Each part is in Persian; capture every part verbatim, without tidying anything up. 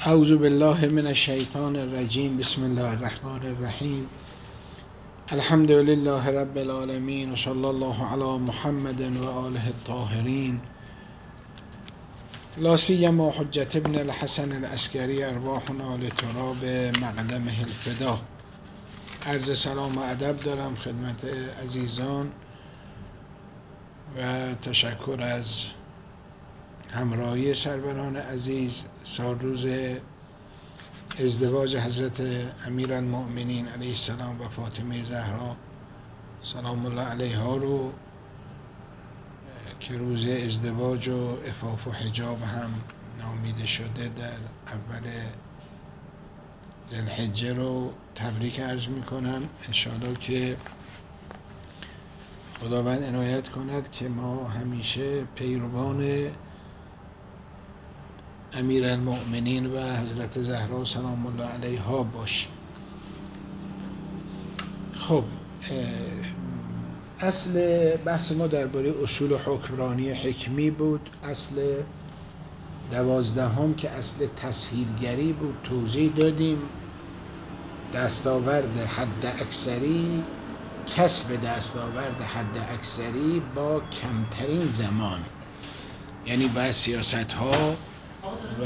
اعوذ بالله من الشیطان الرجیم. بسم الله الرحمن الرحیم. الحمد لله رب العالمین و صلی الله علی محمد و آله الطاهرین، لا سیما حجت ابن الحسن العسکری ارواحنا لتراب مقدمه الفدا. عرض سلام و ادب دارم خدمت عزیزان و تشکر از همراهی سروران عزیز. سال روز ازدواج حضرت امیرالمؤمنین علیه السلام و فاطمه زهرا سلام الله علیها رو که روز ازدواج و عفاف و حجاب هم نامیده شده در اول ذوالحجه رو تبریک عرض میکنم. انشاءالله که خداوند عنایت کند که ما همیشه پیروان امیرالمؤمنین و حضرت زهرا سلام الله علیها باشیم. خب، اصل بحث ما درباره اصول حکمرانی حکمی بود. اصل دوازدهم که اصل تسهیلگری بود توضیح دادیم. دستاورد حد اکثری، کسب دستاورد حد اکثری با کمترین زمان، یعنی باید سیاست ها و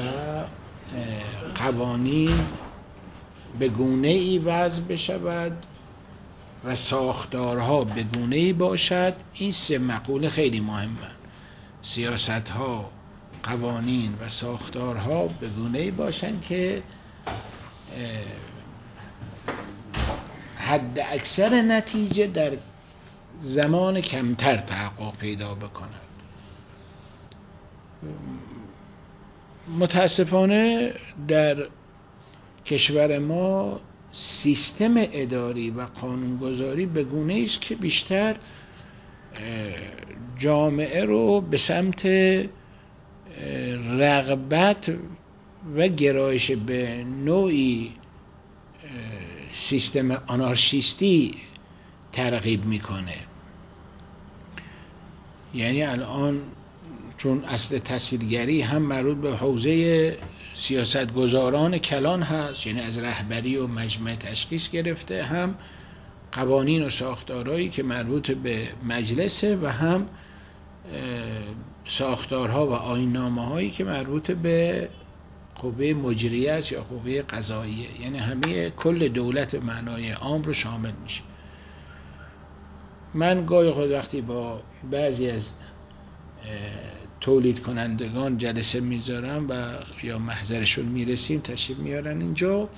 قوانین به گونه ای وضع بشود و ساختارها به گونه ای باشد. این سه مقوله خیلی مهمه. سیاست ها، قوانین و ساختارها به گونه ای باشن که حد اکثر نتیجه در زمان کمتر تحقق پیدا بکند. متاسفانه در کشور ما سیستم اداری و قانونگذاری به گونه است که بیشتر جامعه رو به سمت رغبت و گرایش به نوعی سیستم آنارشیستی ترغیب میکنه. یعنی الان چون اصل تسهیلگری هم مربوط به حوزه سیاستگزاران کلان هست، یعنی از رهبری و مجمع تشخیص گرفته، هم قوانین و ساختارهایی که مربوط به مجلسه و هم ساختارها و آیین‌نامه‌هایی که مربوط به قوه مجریه است یا قوه قضاییه، یعنی همه کل دولت معنای عام رو شامل میشه. من گاهی خود وقتی با بعضی از تولید کنندگان جلسه میذارم و یا محضرشون میرسیم تشریف میارن اینجا،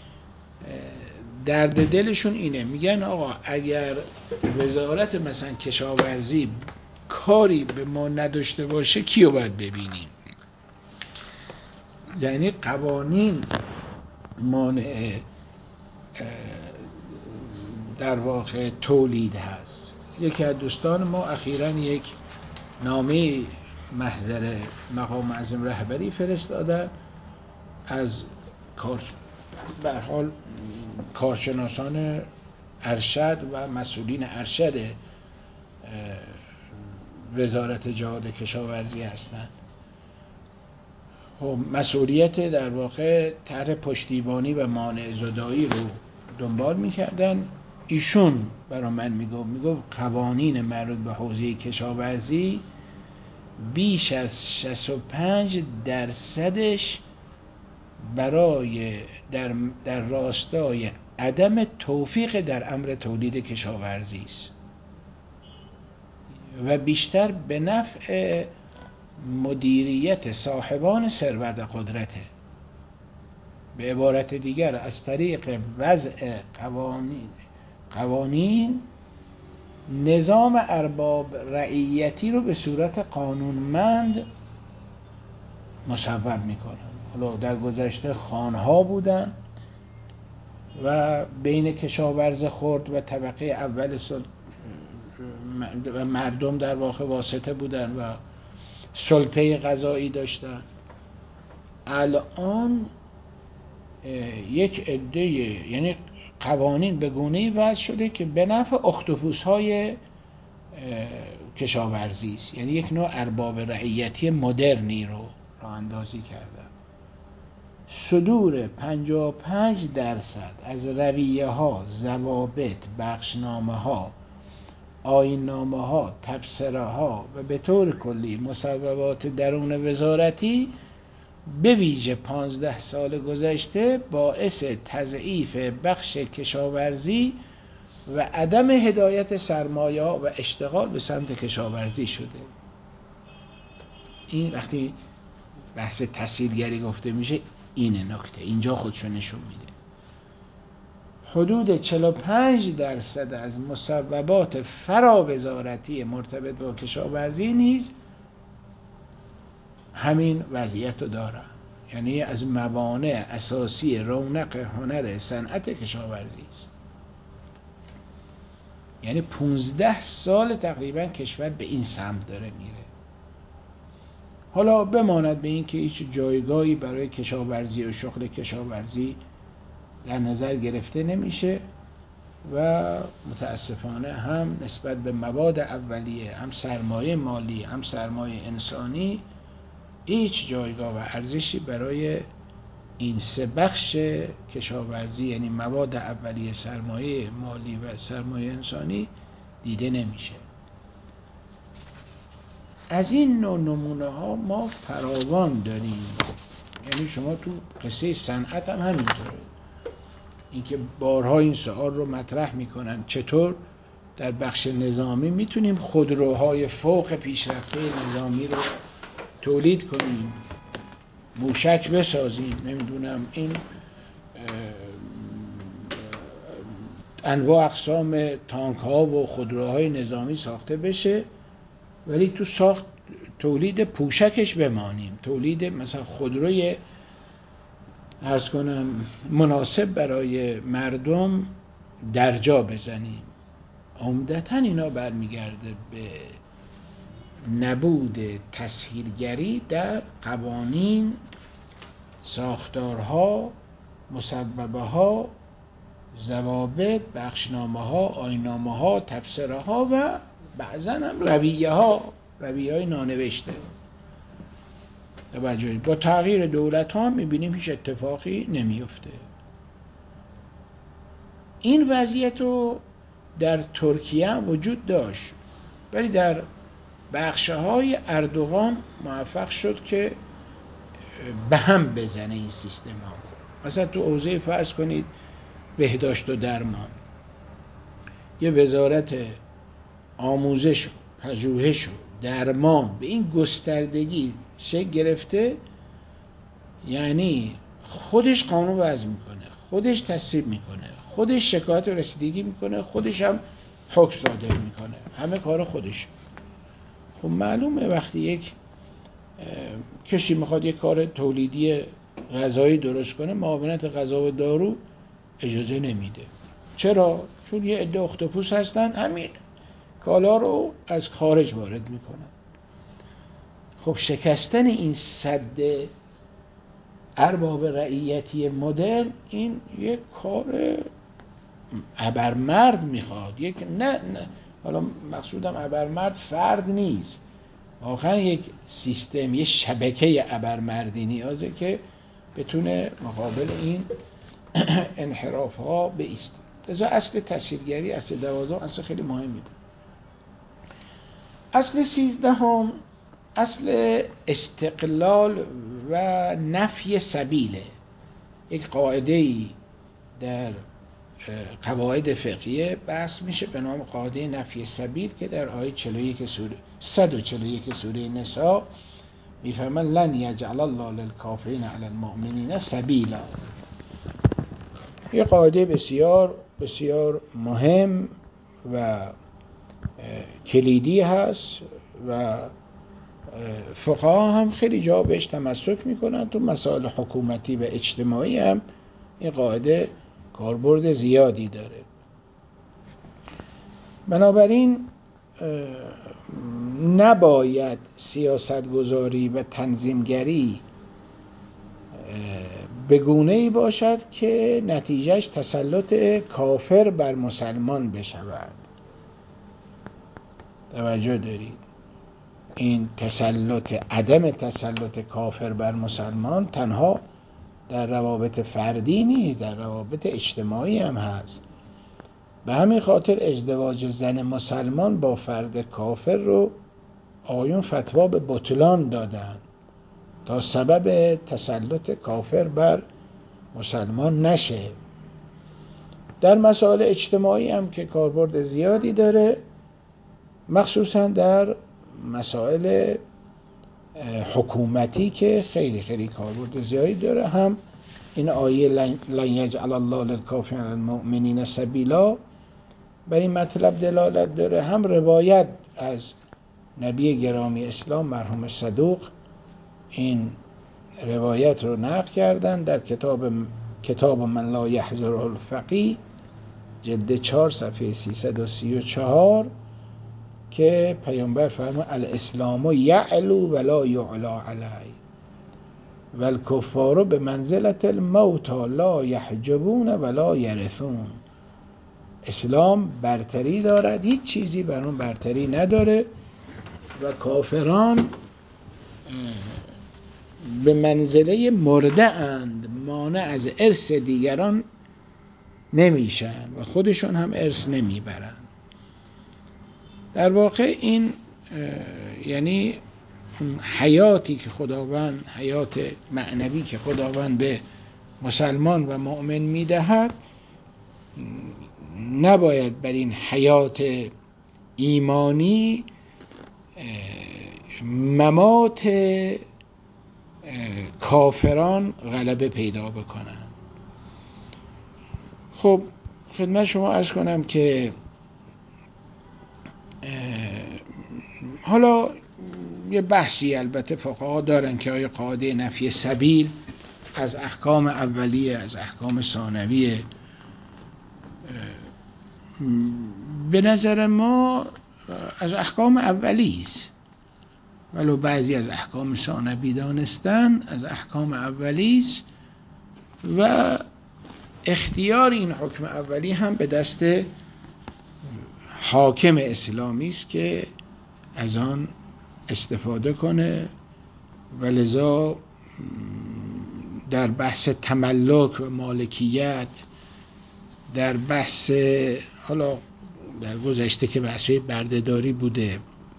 درد دلشون اینه، میگن آقا اگر وزارت مثلا کشاورزی کاری به ما نداشته باشه کیو باید ببینیم؟ یعنی قوانین مانع در واقع تولید هست. یکی از دوستان ما اخیراً یک نامه محضر مقام معظم رهبری فرستادن از کار به هر حال کارشناسان ارشد و مسئولین ارشد وزارت جهاد کشاورزی هستند. مسئولیت در واقع طرح پشتیبانی و مانع زدایی رو دنبال میکردن. ایشون برای من میگفت میگفت قوانین مربوط به حوزه کشاورزی بیش از شصت و پنج درصدش برای در, در راستای عدم توفیق در امر تولید کشاورزی است و بیشتر به نفع مدیریت صاحبان ثروت قدرته. به عبارت دیگر از طریق وضع قوانین قوانین نظام ارباب رعیتی رو به صورت قانونمند مصوب میکنن. حالا در گذشته خانها بودن و بین کشاورز خرد و طبقه اول و مردم در واقع واسطه بودن و سلطه قضایی داشتن. الان یک عده، یعنی قوانین به گونه‌ای وضع شده که به نفع اختاپوس‌های کشاورزی است. یعنی یک نوع ارباب رعیتی مدرنی رو راه اندازی کردن. صدور پنجاه و پنج درصد از رویه ها، ضوابط، بخشنامه ها، آیین‌نامه ها، تبصره ها و به طور کلی مصوبات درون وزارتی به ویژه پانزده سال گذشته باعث تضعیف بخش کشاورزی و عدم هدایت سرمایه و اشتغال به سمت کشاورزی شده. این وقتی بحث تسهیلگری گفته میشه اینه نکته، اینجا خودشو نشون میده. حدود چهل و پنج درصد از مصوبات فراوزارتی مرتبط با کشاورزی نیز همین وضعیت رو دارن، یعنی از موانع اساسی رونق هنر صنعت کشاورزی است. یعنی پونزده سال تقریبا کشور به این سمت داره میره. حالا بماند به این که هیچ جایگاهی برای کشاورزی و شغل کشاورزی در نظر گرفته نمیشه و متاسفانه هم نسبت به مواد اولیه، هم سرمایه مالی، هم سرمایه انسانی، هیچ جایگاه و ارزشی برای این سه بخش کشاورزی، یعنی مواد اولیه، سرمایه مالی و سرمایه انسانی، دیده نمیشه. از این نوع نمونه ها ما فراوان داریم. یعنی شما تو قصه صنعت هم همینطوره، اینکه بارها این سوال رو مطرح میکنن چطور در بخش نظامی میتونیم خودروهای فوق پیشرفته نظامی رو تولید کنیم، موشک بسازیم، نمیدونم این انواع اقسام تانک ها و خودروهای نظامی ساخته بشه، ولی تو ساخت تولید پوشکش بمانیم، تولید مثلا خودروی عرض کنم مناسب برای مردم درجا بزنیم. عمدتاً اینا برمیگرده به نبود تسهیلگری در قوانین، ساختارها، مصوبه ها، ضوابط، بخشنامه ها، آیین‌نامه ها، تبصره ها و بعضا هم رویه ها، رویه های نانوشته. توجهید، با تغییر دولت ها میبینیم هیچ اتفاقی نمیفته. این وضعیت رو در ترکیه هم وجود داشت، ولی در بخشه های اردوغان موفق شد که به هم بزنه این سیستم ها. مثلا تو حوزه فرض کنید بهداشت و درمان، یه وزارت آموزش و پژوهش و درمان به این گستردگی شکل گرفته، یعنی خودش قانون وضع میکنه، خودش تصویب میکنه، خودش شکایت و رسیدگی میکنه، خودش هم حکم صادر میکنه، همه کار خودش. خب معلومه وقتی یک کسی میخواد یک کار تولیدی غذایی درست کنه، معاونت غذا و دارو اجازه نمیده. چرا؟ چون یه عده اختاپوس هستن همین کالا رو از خارج وارد میکنن. خب شکستن این سد ارباب رعیتی مدرن این یک کار ابرمرد میخواد. یک نه, نه حالا مقصودم ابرمرد فرد نیست، واقعا یک سیستم، یک شبکه ابرمردی نیازه که بتونه مقابل این انحراف ها بایسته. لذا اصل تسهیلگری، اصل دوازدهم اصل خیلی مهمی بود. اصل سیزدهم اصل استقلال و نفی سبیله. یک قاعده‌ای در قواعد فقهیه بحث میشه به نام قاعده نفی سبیل که در آیه چهل و یک سوره صد و چهل و یک سوره نساء میفرماید لن یجعل الله للکافرین علی المؤمنین سبیلا. یه قاعده بسیار بسیار مهم و کلیدی هست و فقها هم خیلی جا بهش تمسک میکنن. تو مسائل حکومتی و اجتماعی هم این قاعده کاربرد زیادی داره. بنابراین نباید سیاستگذاری و تنظیمگری به گونه‌ای باشد که نتیجهش تسلط کافر بر مسلمان بشود. توجه دارید؟ این تسلط، عدم تسلط کافر بر مسلمان تنها در روابط فردی نیست، در روابط اجتماعی هم هست. به همین خاطر ازدواج زن مسلمان با فرد کافر رو آقایون فتوا به بطلان دادن تا سبب تسلط کافر بر مسلمان نشه. در مسائل اجتماعی هم که کاربرد زیادی داره، مخصوصا در مسائل حکومتی که خیلی خیلی کاربرد زیادی داره، هم این آیه لن یجعل الله للکافرین علی المؤمنین سبیلا بر این مطلب دلالت داره، هم روایت از نبی گرامی اسلام مرحوم صدوق این روایت رو نقل کردن در کتاب کتاب من لا یحضره الفقیه جلد چهار صفحه سیصد و سی و چهار که پیامبر فرمود الاسلام یعلو ولا یعلا علی و الکفار به منزلت الموتی لا یحجبون ولا یرثون. اسلام برتری دارد، هیچ چیزی بر اون برتری نداره و کافران به منزله مرده اند، مانع از ارث دیگران نمیشن و خودشون هم ارث نمیبرن. در واقع این یعنی حیاتی که خداوند، حیات معنوی که خداوند به مسلمان و مؤمن میدهد، نباید بر این حیات ایمانی ممات کافران غلبه پیدا بکنن. خب خدمت شما عرض کنم که حالا یه بحثی البته فقها دارن که آیا قاعده نفی سبیل از احکام اولیه از احکام ثانویه. به نظر ما از احکام اولی است، ولو بعضی از احکام ثانوی دانستن از احکام اولی است و اختیار این حکم اولی هم به دست حاکم اسلامی است که از آن استفاده کنه و لذا در بحث تملک و مالکیت، در بحث حالا در گذشته که بحثی بردهداری بوده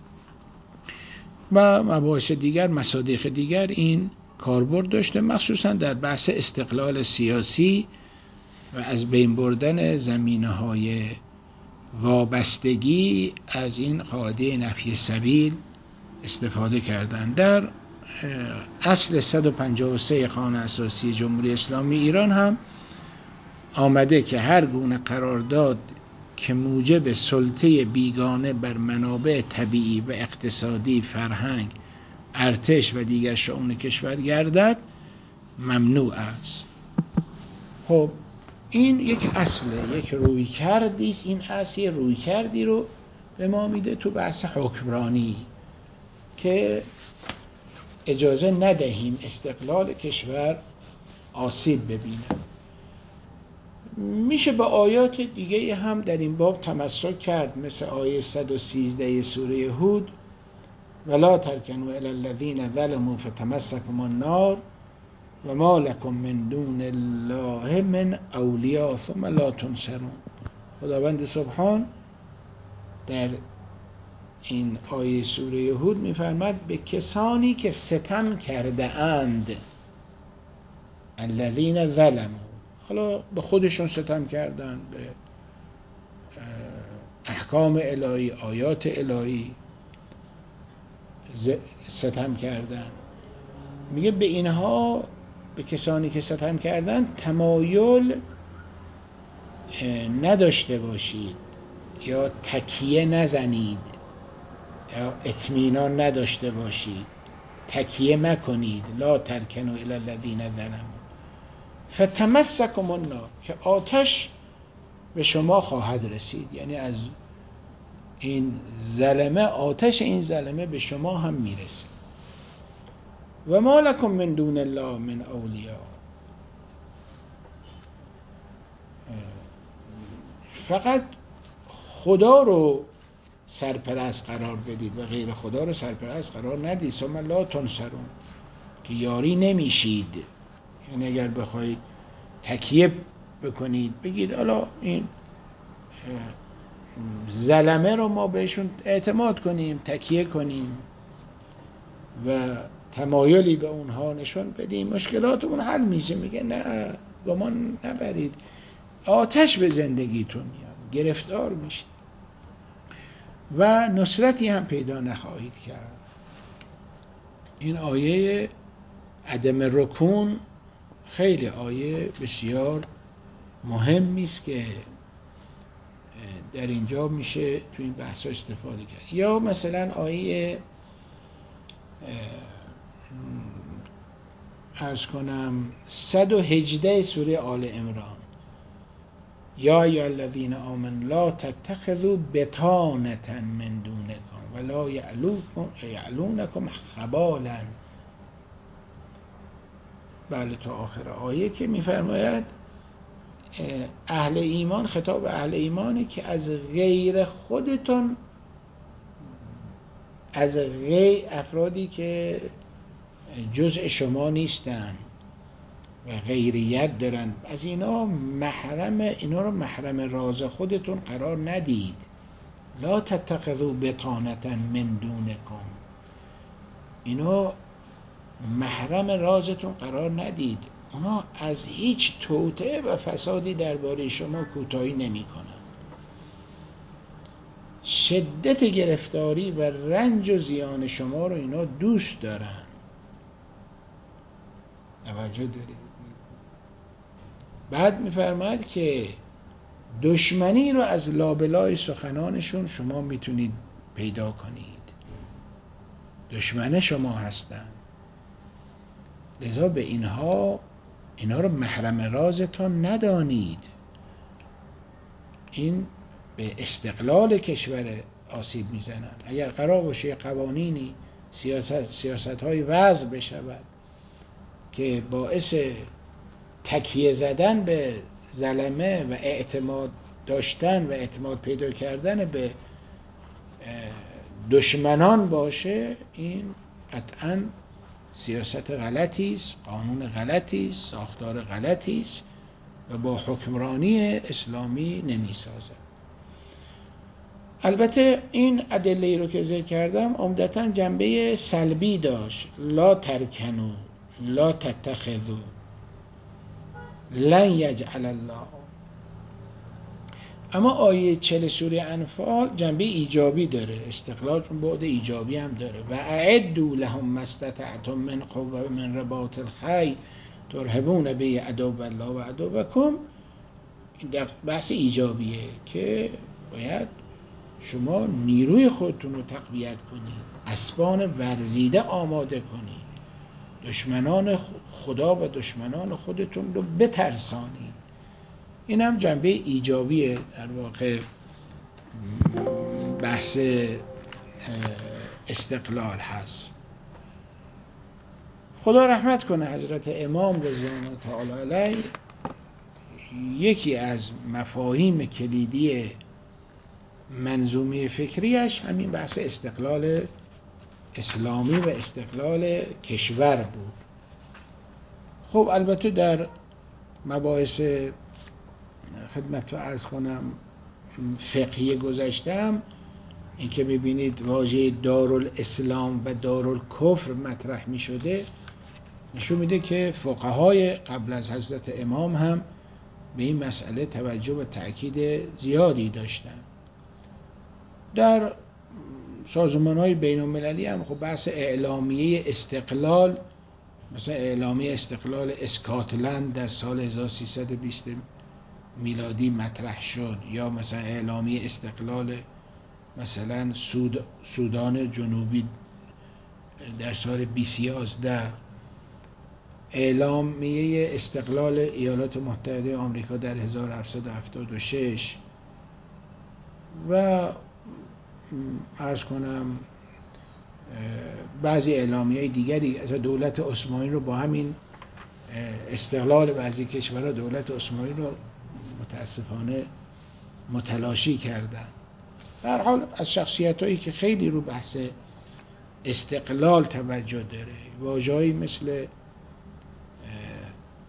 و مباحث دیگر، مصادیق دیگر، این کاربرد داشته، مخصوصا در بحث استقلال سیاسی و از بین بردن زمینه‌های وابستگی از این قاعده نفی سبیل استفاده کردن. در اصل صد و پنجاه و سه قانون اساسی جمهوری اسلامی ایران هم آمده که هر گونه قرارداد که موجب سلطه بیگانه بر منابع طبیعی و اقتصادی، فرهنگ، ارتش و دیگر شؤون کشور گردد ممنوع است. خب این یک اصله، یک روی کردی است. این اصل روی کردی رو به ما میده تو بحث حکمرانی که اجازه ندهیم استقلال کشور آسیب ببینه. میشه با آیات دیگه هم در این باب تمسک کرد، مثل آیه صد و سیزده سوره هود ولا ترکنوا الی الذین ظلموا فتمسکهم النار و ما لکم من دون الله من اولیاء ثم لا تنصرون. خداوند سبحان در این آیه سوره هود میفرماد به کسانی که ستم کرده اند، الذین ظلموا، حالا به خودشون ستم کردن، به احکام الهی، آیات الهی ستم کردن، میگه به اینها، به کسانی که ستم کردن تمایل نداشته باشید یا تکیه نزنید یا اطمینان نداشته باشید، تکیه مکنید. لا ترکنوا الی الذین ظلموا فتمسکم النار، که آتش به شما خواهد رسید، یعنی از این ظلمه، آتش این ظلمه به شما هم میرسه. و ما لکم من دون الله من اولیاء، فقط خدا رو سرپرست قرار بدید و غیر خدا رو سرپرست قرار ندید. ثم لا تنصرون، که یاری نمیشید، یعنی اگر بخواید تکیه بکنید بگید حالا این ظلمه رو ما بهشون اعتماد کنیم، تکیه کنیم و تمایلی به اونها نشون بدیم، مشکلاتمون حل میشه. میگه نه، گمان نبرید، آتش به زندگیتون میاد، گرفتار میشید و نصرتی هم پیدا نخواهید کرد. این آیه عدم رکون خیلی آیه بسیار مهمی است که در اینجا میشه تو این بحث استفاده کرد. یا مثلا آیه عرض کنم صد و هجده سوره آل عمران، یا ایها الذین آمنوا لا تتخذوا بطانة من دونکم ولا یعلونکم خبالا. بله تا آخر آیه که میفرماید اهل ایمان، خطاب اهل ایمانه که از غیر خودتون، از غیر افرادی که جزء شما نیستن و غیریت دارن، از اینا محرم، اینا رو محرم راز خودتون قرار ندید. لا تتخذوا بطانة من دونکم، اینا محرم رازتون قرار ندید. اونا از هیچ توطئه و فسادی درباره شما کوتاهی نمی‌کنن. شدت گرفتاری و رنج و زیان شما رو اینا دوست دارن. توجه دارید؟ بعد می‌فرماید که دشمنی رو از لابلای سخنانشون شما میتونید پیدا کنید. دشمن شما هستن، لذا به اینها اینا رو محرم رازتون ندانید. این به استقلال کشور آسیب میزنن. اگر قرار باشه قوانینی، سیاست سیاست های وضع بشود که باعث تکیه زدن به ظلمه و اعتماد داشتن و اعتماد پیدا کردن به دشمنان باشه، این قطعاً سیاست غلطی است، قانون غلطی است، ساختار غلطی است و با حکمرانی اسلامی نمی‌سازد. البته این ادله‌ای رو که ذکر کردم عمدتاً جنبه سلبی داشت. لا ترکنوا، لا تتخذوا، لن یجعل الله. اما آیه چهل سوره انفال جنبه ایجابی داره، استقلال چون بعد ایجابی هم داره. و اعدوا لهم ما استطعتم من قوة من رباط الخیل ترهبون به عدو الله و عدوکم. این بحث ایجابیه که باید شما نیروی خودتون رو تقویت کنید، اسبان ورزیده آماده کنید، دشمنان خدا و دشمنان خودتون رو بترسانید. این هم جنبه ایجابیه در واقع بحث استقلال هست. خدا رحمت کنه حضرت امام رضوان تعالی علیه، یکی از مفاهیم کلیدی منظومه فکریش همین بحث استقلال اسلامی و استقلال کشور بود. خب البته در مباحث خدمت رو عرض کنم فقهی گذاشتم، این که ببینید واژه دارالاسلام و دارالکفر مطرح می شده، نشون میده که فقهای قبل از حضرت امام هم به این مسئله توجه و تأکید زیادی داشتن. در سازمان‌های بین‌المللی هم خب بحث اعلامیه استقلال، مثلا اعلامیه استقلال اسکاتلند در سال هزار و سیصد و بیست میلادی مطرح شد، یا مثلا اعلامیه استقلال مثلا سود سودان جنوبی در سال بیست یازده، اعلامیه استقلال ایالات متحده آمریکا در هزار و هفتصد و هفتاد و شش و عرض کنم بعضی اعلامیه دیگری از دولت عثمانی رو با همین استقلال بعضی کشورها دولت عثمانی رو متاسفانه متلاشی کردن. در حال از شخصیتایی که خیلی رو بحث استقلال توجه داره، واژه‌ای مثل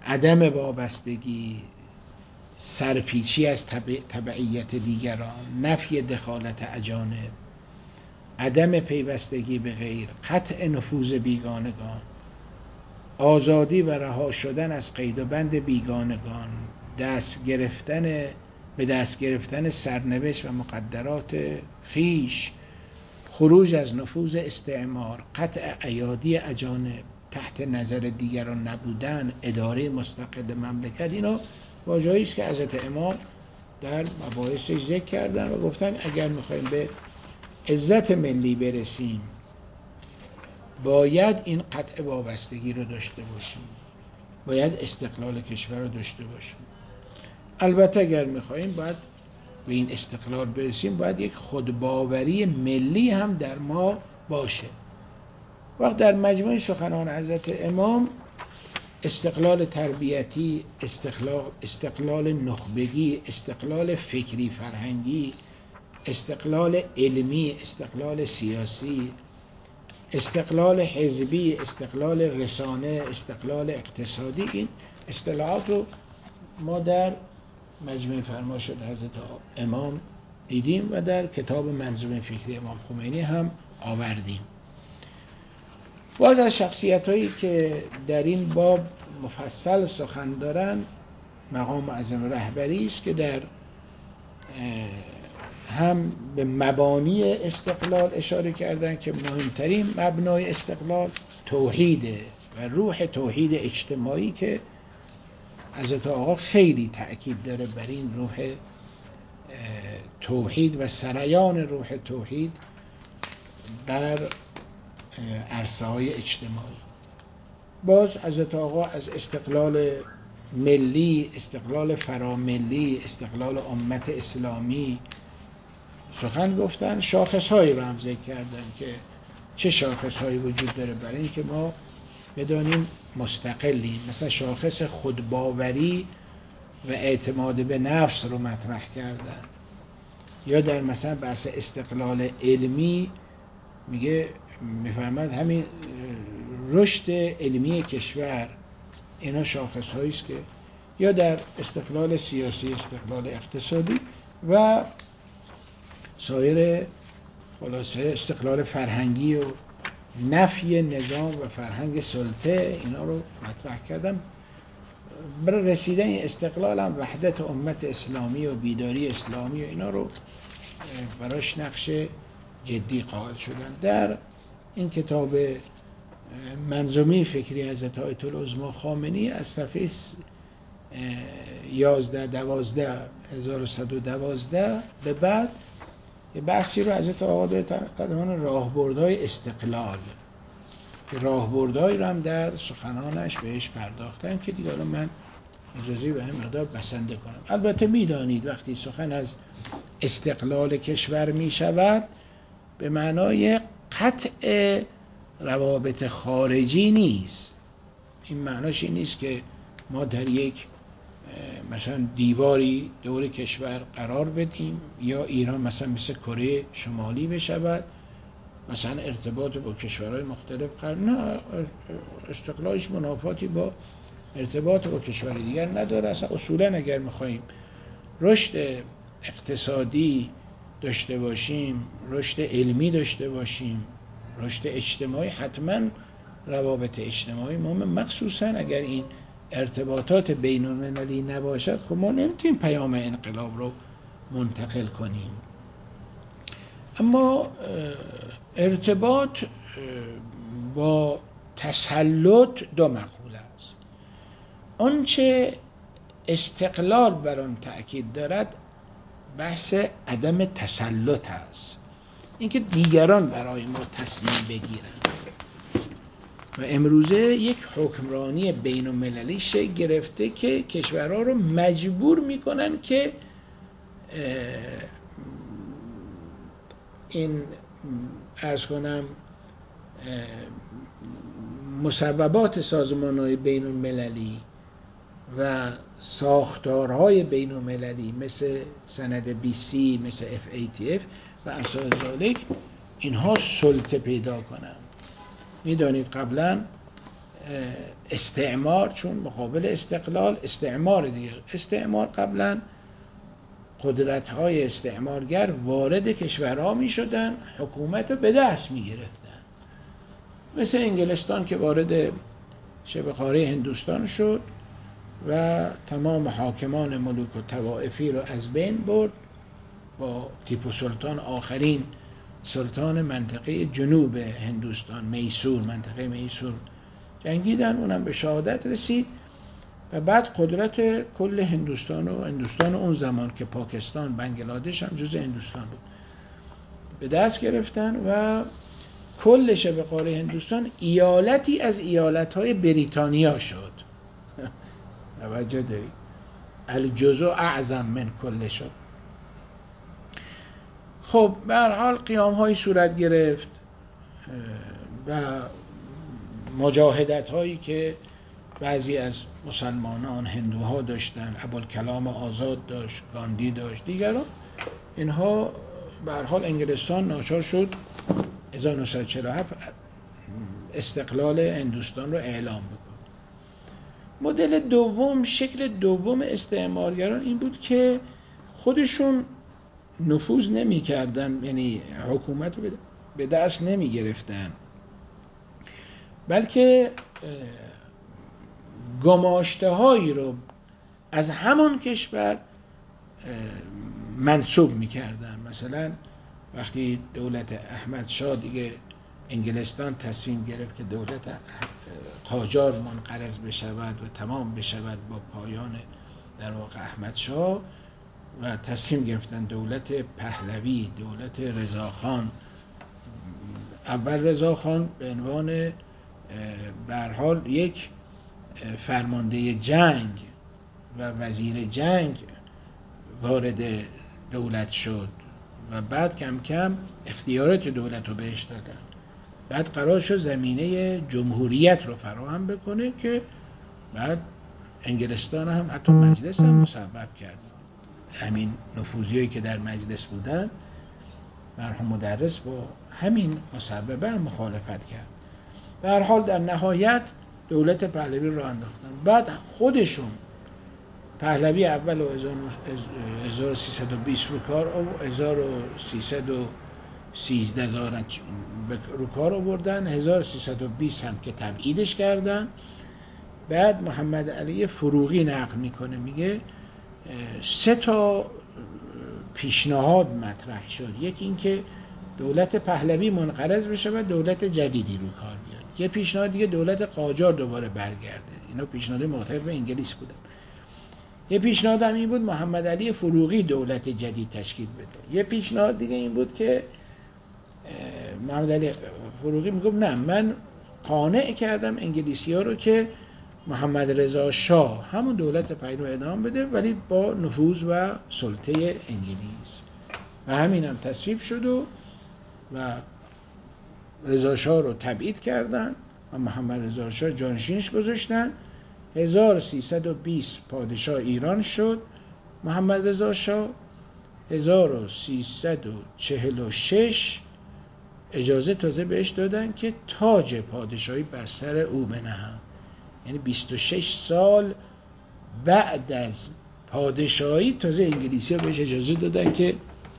عدم وابستگی، سرپیچی از تبعیت دیگران، نفی دخالت اجانب، عدم پیوستگی به غیر، قطع نفوذ بیگانگان، آزادی و رها شدن از قید و بند بیگانگان، دست گرفتن به دست گرفتن سرنوشت و مقدرات خیش، خروج از نفوذ استعمار، قطع ایادی اجانب، تحت نظر دیگران نبودن، اداره مستقل مملکت. اینا واژه‌ای است که حضرت امام در مباحثش ذکر کردن و گفتن اگر می‌خوایم به عزت ملی برسیم باید این قطع وابستگی رو داشته باشیم، باید استقلال کشور رو داشته باشیم. البته اگر می‌خوایم باید به این استقلال برسیم باید یک خودباوری ملی هم در ما باشه. وقت در مجموع سخنان حضرت امام استقلال تربیتی، استقلال استقلال نخبگی، استقلال فکری فرهنگی، استقلال علمی، استقلال سیاسی، استقلال حزبی، استقلال رسانه، استقلال اقتصادی، این اصطلاحات رو ما در مجموع فرمایشات حضرت امام دیدیم و در کتاب منظومه فکری امام خمینی هم آوردیم. باز از شخصیت‌هایی که در این باب مفصل سخن دارن مقام معظم رهبری است که در هم به مبانی استقلال اشاره کردن که مهمترین مبنای استقلال توحیده و روح توحید اجتماعی که حضرت آقا خیلی تأکید داره بر این روح توحید و سریان روح توحید در عرصه‌های اجتماعی. باز حضرت آقا از استقلال ملی، استقلال فراملی، استقلال امت اسلامی سخن گفتن. شاخص‌هایی رو هم ذکر کردن که چه شاخص‌هایی وجود داره برای اینکه ما بدانیم مستقلیم. مثلا شاخص خودباوری و اعتماد به نفس رو مطرح کردن. یا در مثلا بحث استقلال علمی میگه میفرماد همین رشد علمی کشور، اینا شاخص هایی است که، یا در استقلال سیاسی، استقلال اقتصادی و سایر خلاصه استقلال فرهنگی و نفی نظام و فرهنگ سلطه، اینا رو مطرح کردم. برای رسیدن این استقلال هم وحدت امت اسلامی و بیداری اسلامی و اینا رو براش نقش جدی قائل شدن. در این کتاب منظومه فکری حضرت آیت العظما خامنه‌ای از صفحه یازده دوازده هزار و صد و دوازده به بعد یه بحثی رو حضرت آقا داره در مورد راهبردهای استقلال، که راهبردهایی رو هم در سخنانش بهش پرداختن که دیگه من اجازه به هم مقدار بسنده کنم. البته میدانید وقتی سخن از استقلال کشور می شود به معنای قطع روابط خارجی نیست. این معناش این نیست که ما در یک مثلا دیواری دور کشور قرار بدیم یا ایران مثلا مثل کره شمالی بشود، مثلا ارتباط با کشورهای مختلف قرار. نه، استقلالش منافاتی با ارتباط با کشور دیگر نداره. اصلا اصولا اگر میخواییم رشد اقتصادی داشته باشیم، رشد علمی داشته باشیم، رشد اجتماعی، حتما روابط اجتماعی مهمه. مخصوصا اگر این ارتباطات بین المللی نباشد خب ما نمیتونیم پیام انقلاب رو منتقل کنیم. اما ارتباط با تسلط دو مقوله است. آنچه استقلال بر آن تأکید دارد بحث عدم تسلط است، اینکه دیگران برای ما تصمیم بگیرند. و امروزه یک حکمرانی بین المللی شکل گرفته که کشورها رو مجبور میکنن که این عرض کنم مصوبات سازمان‌های بین المللی و ساختارهای بین المللی مثل سند بی سی، مثل اف ای تی اف و امثال ذالک، اینها سلطه پیدا کنن. میدانید قبلا استعمار، چون مقابل استقلال استعمار دیگه. استعمار قبلا قدرت‌های استعمارگر وارد کشورها می شدن، حکومت رو به دست می گرفتن، مثل انگلستان که وارد شبه قاره هندوستان شد و تمام حاکمان ملوک و طوائفی رو از بین برد، با تیپو سلطان آخرین سلطان منطقه جنوب هندوستان، میسور، منطقه میسور جنگیدن، اونم به شهادت رسید و بعد قدرت کل هندوستان و هندوستان اون زمان که پاکستان، بنگلادش هم جزء هندوستان بود، به دست گرفتن و کل شبه قاره هندوستان ایالتی از ایالت‌های بریتانیا شد. توجه دارید، الجزء اعظم من کل شد. خب به هر حال قیام‌های صورت گرفت و مجاهدت‌هایی که بعضی از مسلمانان، هندوها داشتن، ابوالکلام آزاد داشت، گاندی داشت، دیگران، اینها به هر حال انگلستان ناچار شد هزار و نهصد و چهل و هفت استقلال هندوستان رو اعلام بکنه. مدل دوم، شکل دوم استعمارگران این بود که خودشون نفوذ نمی کردن، یعنی حکومت رو به دست نمی گرفتن، بلکه گماشته هایی رو از همان کشور منسوب می کردن. مثلا وقتی دولت احمد شاه دیگه انگلستان تصمیم گرفت که دولت قاجار منقرض بشود و تمام بشود با پایان در واقع احمد شاه و تصمیم گرفتن دولت پهلوی، دولت رضاخان، اول رضاخان به عنوان به هر حال یک فرمانده جنگ و وزیر جنگ وارد دولت شد و بعد کم کم اختیارات دولت رو بهش دادن. بعد قرار شد زمینه جمهوریت رو فراهم بکنه که بعد انگلستان هم حتی مجلس هم مسبب کرد. همین نفوذیایی که در مجلس بودن، مرحوم مدرس با همین مسببه هم مخالفت کرد. به هر حال در نهایت دولت پهلوی رو انداختن. بعد خودشون پهلوی اول هزار و سیصد و بیست رو کار و هزار و سیصد و سیزده رو کار آوردن، هزار و سیصد و بیست هم که تبعیدش کردن. بعد محمد علی فروغی نقل میکنه، میگه سه تا پیشنهاد مطرح شد. یکی این که دولت پهلوی منقرض بشه و دولت جدیدی رو کار بیاد. یه پیشنهاد دیگه دولت قاجار دوباره برگرده. اینا پیشنهاد مختلف انگلیس بودن. یه پیشنهاد هم این بود محمد علی فروغی دولت جدید تشکیل بده. یه پیشنهاد دیگه این بود که محمد علی فروغی میگه نه، من قانع کردم انگلیسی‌ها رو که محمد رضا شاه همون دولت پهلوی رو ادامه بده ولی با نفوذ و سلطه انگلیس، و همین هم تصویب شد و و رضا شاه رو تبعید کردن و محمد رضا شاه جانشینش گذاشتن. هزار و سیصد و بیست پادشاه ایران شد محمد رضا شاه. هزار و سیصد و چهل و شش اجازه تازه بهش دادن که تاج پادشاهی بر سر او بنهم، یعنی بیست و شش سال بعد از پادشاهی تازه انگلیسی ها بهش اجازه دادن که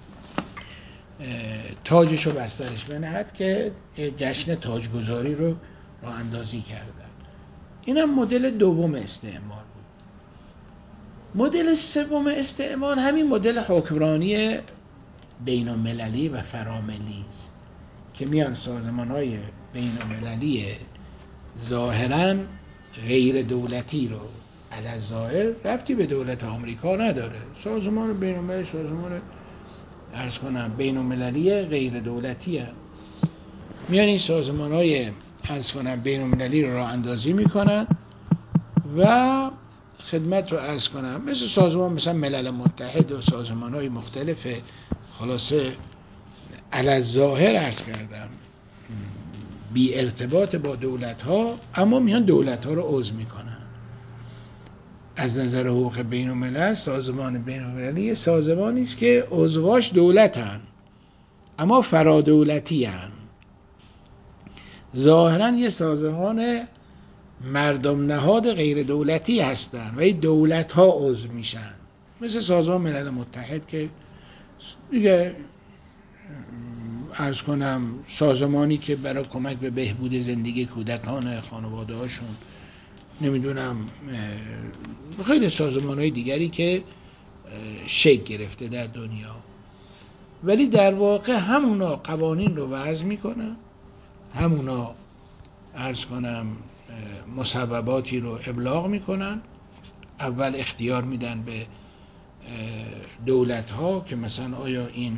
تاجش رو بر سرش بنهد، که جشن تاجگذاری رو راه اندازی کردن. این هم مدل دوم استعمار بود. مدل سوم استعمار همین مدل حکمرانی بین المللی و فراملی است که میان سازمان‌های بین المللی ظاهراً غیر دولتی رو علی ظاهر ربطی به دولت آمریکا نداره، سازمان بین المللی سازمان عرض کنم بین المللی غیر دولتی هست، میان این سازمان‌های عرض کنم بین المللی رو راه اندازی میکنن و خدمت رو عرض کنم مثل سازمان مثلا ملل متحد و سازمان‌های مختلف، خلاصه علی ظاهر عرض کردم بی ارتباط با دولت ها، اما میان دولت ها رو عضو میکنن. از نظر حقوق بین الملل سازمان بین المللی سازمانی است که عضواش دولتن اما فرادولتی هن. ظاهرا یه سازمان مردم نهاد غیر دولتی هستن و این دولت ها عضو میشن، مثل سازمان ملل متحد که دیگه عرض کنم سازمانی که برای کمک به بهبود زندگی کودکان خانواده هاشون، نمیدونم خیلی سازمان های دیگری که شکل گرفته در دنیا، ولی در واقع همونا قوانین رو وضع میکنن، همونا عرض کنم مصوباتی رو ابلاغ میکنن، اول اختیار میدن به دولت ها که مثلا آیا این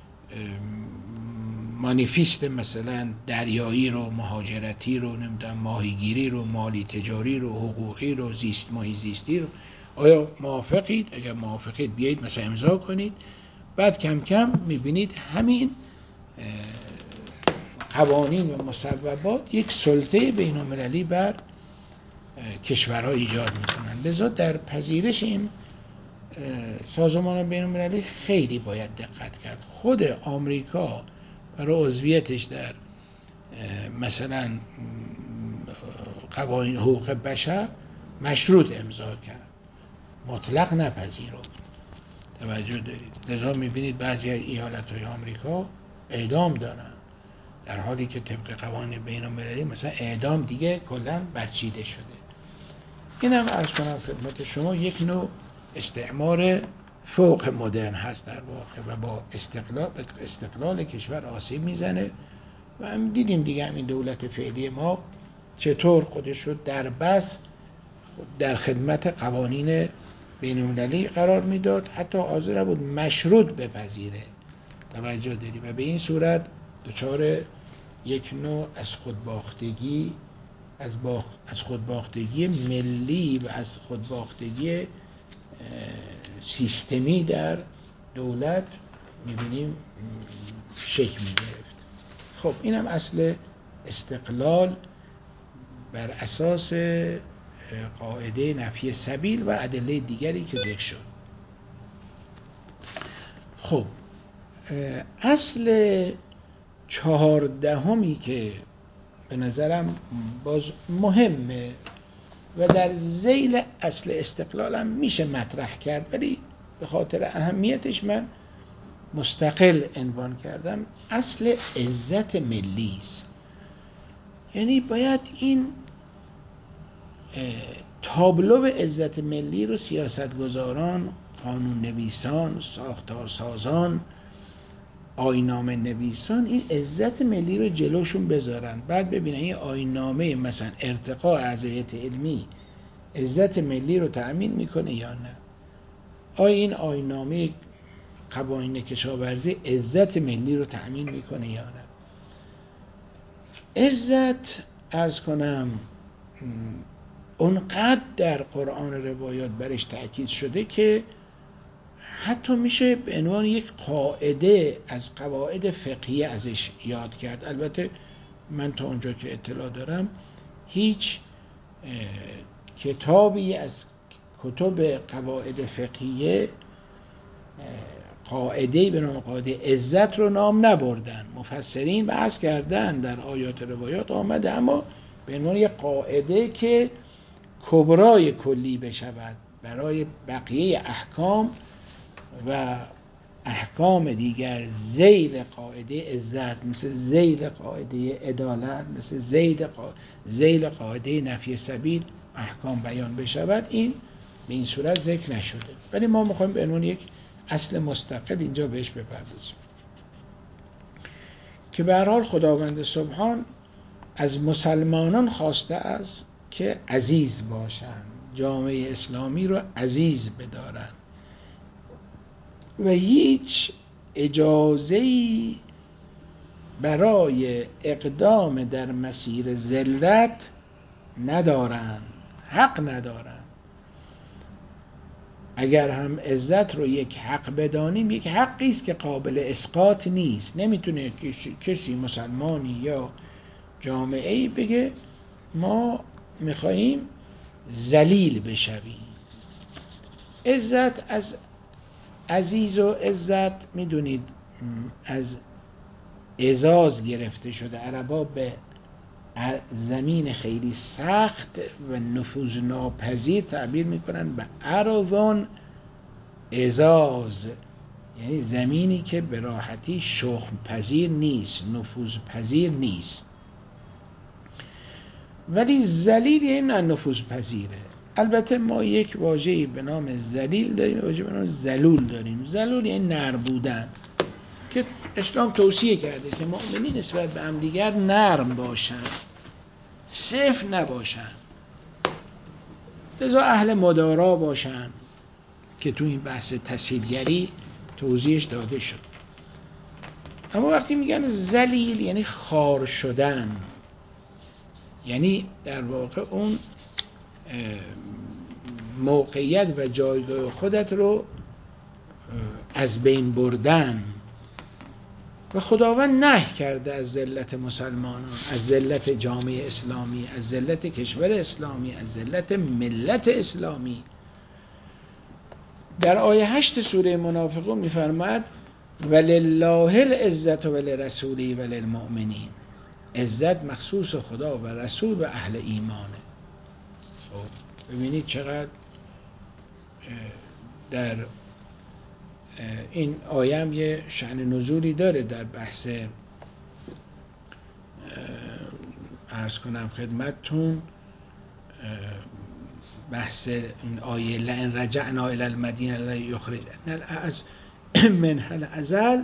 مانیفیست مثلا دریایی رو، مهاجرتی رو، نمیدونم ماهیگیری رو، مالی تجاری رو، حقوقی رو، زیست ماهی زیستی رو، آیا موافقید؟ اگر موافقید بیایید مثلا امضا کنید. بعد کم کم میبینید همین قوانین و مصوبات یک سلطه بین المللی بر کشورها ایجاد میکنن. لذا در پذیرش این سازمان بین المللی خیلی باید دقت کرد. خود آمریکا برای عضویتش در مثلا قوانین حقوق بشر مشروط امضا کرد، مطلق نپذیرفت. توجه دارید؟ لذا میبینید بعضی از ایالت‌های آمریکا اعدام دارن، در حالی که طبق قوانین بین المللی مثلا اعدام دیگه کلا برچیده شده. اینم عرض کنم خدمت شما یک نوع استعمار فوق مدرن هست در واقع و با استقلال استقلال کشور آسیب میزنه و هم دیدیم دیگه همین دولت فعلی ما چطور خودش رو در بس در خدمت قوانین بین المللی قرار میداد، حتی حاضر بود مشروط بپذیره. توجه داری؟ و به این صورت دچار یک نوع از خودباختگی از باخ... از خودباختگی ملی و از خودباختگی سیستمی در دولت می‌بینیم شکل می‌گرفت. خب اینم اصل استقلال بر اساس قاعده نفی سبیل و ادله دیگری که ذکر شد. خب اصل چهاردهمی که به نظرم باز مهمه و در ذیل اصل استقلال هم میشه مطرح کرد، ولی به خاطر اهمیتش من مستقل عنوان کردم، اصل عزت ملی است. یعنی باید این تابلو عزت ملی رو سیاستگزاران، قانون نویسان، ساختارسازان، آیین‌نامه نویسان این عزت ملی رو جلوشون بذارن، بعد ببینن این آیین‌نامه مثلا ارتقاء ارزیابی علمی عزت ملی رو تأمین میکنه یا نه. آیا این آیین‌نامه قوانین کشاورزی عزت ملی رو تأمین میکنه یا نه. عزت عرض کنم اونقدر در قرآن روایات برش تأکید شده که حتی میشه به عنوان یک قاعده از قواعد فقهی ازش یاد کرد. البته من تا اونجا که اطلاع دارم هیچ کتابی از کتب قواعد فقهیه قاعده‌ای به نام قاعده عزت رو نام نبردن. مفسرین بحث کردن، در آیات روایات آمده، اما به عنوان یک قاعده که کبرای کلی بشود برای بقیه احکام و احکام دیگر ذیل قاعده عزت، مثل ذیل قاعده عدالت، مثل ذیل قاعده نفی سبیل احکام بیان بشود. این به این صورت ذکر نشده، ولی ما میخوایم به عنوان یک اصل مستقل اینجا بهش بپردازیم که به هر حال خداوند سبحان از مسلمانان خواسته است که عزیز باشند، جامعه اسلامی رو عزیز بدارن و هیچ اجازه‌ای برای اقدام در مسیر ذلت ندارن، حق ندارن. اگر هم عزت رو یک حق بدانیم، یک حقی است که قابل اسقاط نیست. نمیتونه کسی مسلمانی یا جامعه‌ای بگه ما میخواییم ذلیل بشویم. عزت از عزیز و عزت میدونید از اعزاز گرفته شده. عربا به زمین خیلی سخت و نفوذ ناپذیر تعبیر میکنن به ارض ازاز، یعنی زمینی که به راحتی شخم پذیر نیست، نفوذ پذیر نیست. ولی ذلیل یعنی نه نفوذ پذیره. البته ما یک واژه‌ای به نام ذلیل داریم، واژه به نام ذلول داریم. ذلول یعنی نرم بودن که اسلام توصیه کرده که مؤمنین نسبت به همدیگر نرم باشن، صفر نباشن، لذا اهل مدارا باشن که تو این بحث تسهیلگری توضیحش داده شد. اما وقتی میگن ذلیل یعنی خار شدن، یعنی در واقع اون موقعیت و جایگاه خودت رو از بین بردن. و خداوند نهی کرده از ذلت مسلمانان، از ذلت جامعه اسلامی، از ذلت کشور اسلامی، از ذلت ملت اسلامی. در آیه هشت سوره منافقون می‌فرماید ولله العزة ولرسوله وللمؤمنین. عزت مخصوص خدا و رسول و اهل ایمانه. ببینید چقدر در این آیه هم یه شأن نزولی داره در بحث عرض کنم خدمتتون، بحث این آیه لئن رجعنا الی المدینه لیخرجن الاعز منها الاذل،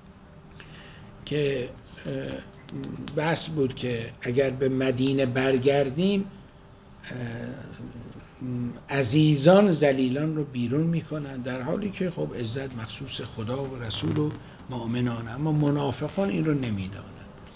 که بحث بود که اگر به مدینه برگردیم عزیزان ذلیلان رو بیرون میکنن، در حالی که خب عزت مخصوص خدا و رسول و مؤمنان، اما منافقان این رو نمیدانند.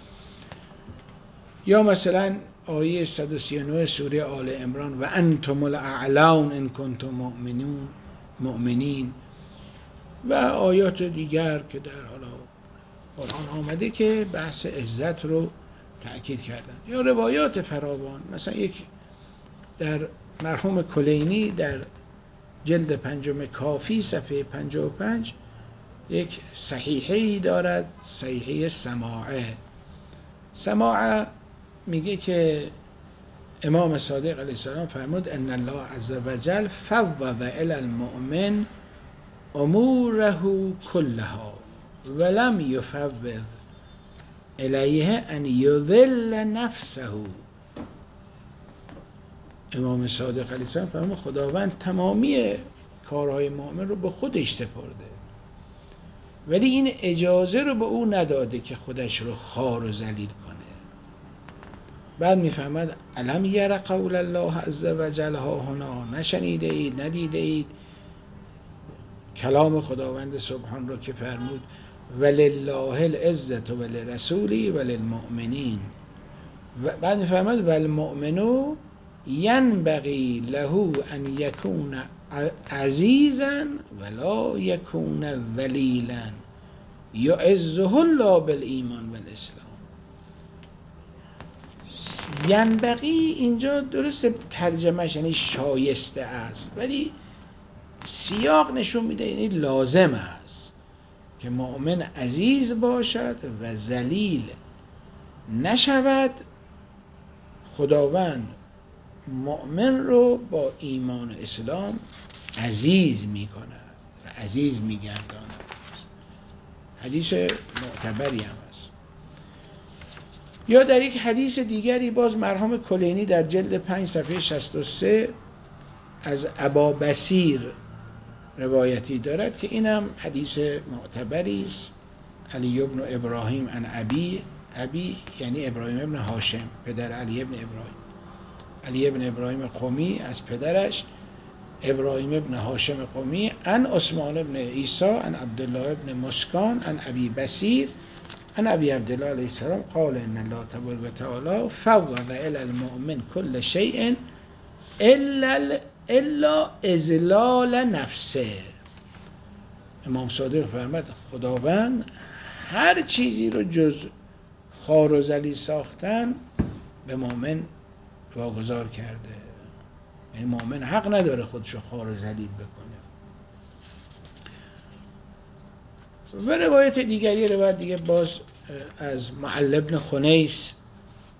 یا مثلا آیه صد و سی و نه سوره آل عمران و انتم الاعلون ان کنتم مؤمنون مؤمنین و آیات دیگر که در حالا قرآن آمده که بحث عزت رو تأکید کردن. یا روایات فراوان، مثلا یک در مرحوم کلینی در جلد پنجم کافی صفحه پنجاه و پنج یک صحیحه‌ای دارد، صحیحه سماعه. سماعه میگه که امام صادق علیه السلام فرمود ان الله عز وجل فوض الی المؤمن اموره كلها ولم یفوض الیه ان یذل نفسه. امام صادق علیه السلام فرمود خداوند تمامی کارهای مؤمن رو به خودش سپرده، ولی این اجازه رو به او نداده که خودش رو خوار و ذلیل کنه. بعد میفهمد الم یر قول الله عز وجل ها هنا، نشنیده اید ندیده اید کلام خداوند سبحان رو که فرمود ولله العزة ولرسوله وللمؤمنین. بعد میفهمد والمؤمنو ینبغی له ان یکون عزیزا ولا یکون ذلیلا یعزه الله بالایمان والاسلام. ینبغی اینجا درست ترجمهش یعنی شایسته است، ولی سیاق نشون میده یعنی لازم است که مؤمن عزیز باشد و ذلیل نشود. خداوند مؤمن رو با ایمان و اسلام عزیز میکند و عزیز میگرداند. حدیث معتبری هم است. یا در یک حدیث دیگری باز مرحوم کلینی در جلد پنج صفحه شصت و سه از ابا بصیر روایتی دارد که اینم حدیث معتبری است. علی ابن ابراهیم عن ابی، ابی یعنی ابراهیم ابن هاشم پدر علی ابن ابراهیم، علی ابن ابراهیم قمی از پدرش ابراهیم ابن هاشم قمی، عن عثمان ابن عیسی عن عبدالله ابن مسکان عن ابی بصیر عن ابی عبدالله علیه السلام قال ان الله تبارک و تعالی فوض الی المؤمن كل شیء الا الا اذلال نفسه. امام صادق فرمود خداوند هر چیزی رو جز خوار و ذلیل ساختن به مؤمن واگذار کرده. یعنی مؤمن حق نداره خودشو خوار و ذلیل بکنه. و روایت دیگری روایت دیگه باز از معل ابن خنیس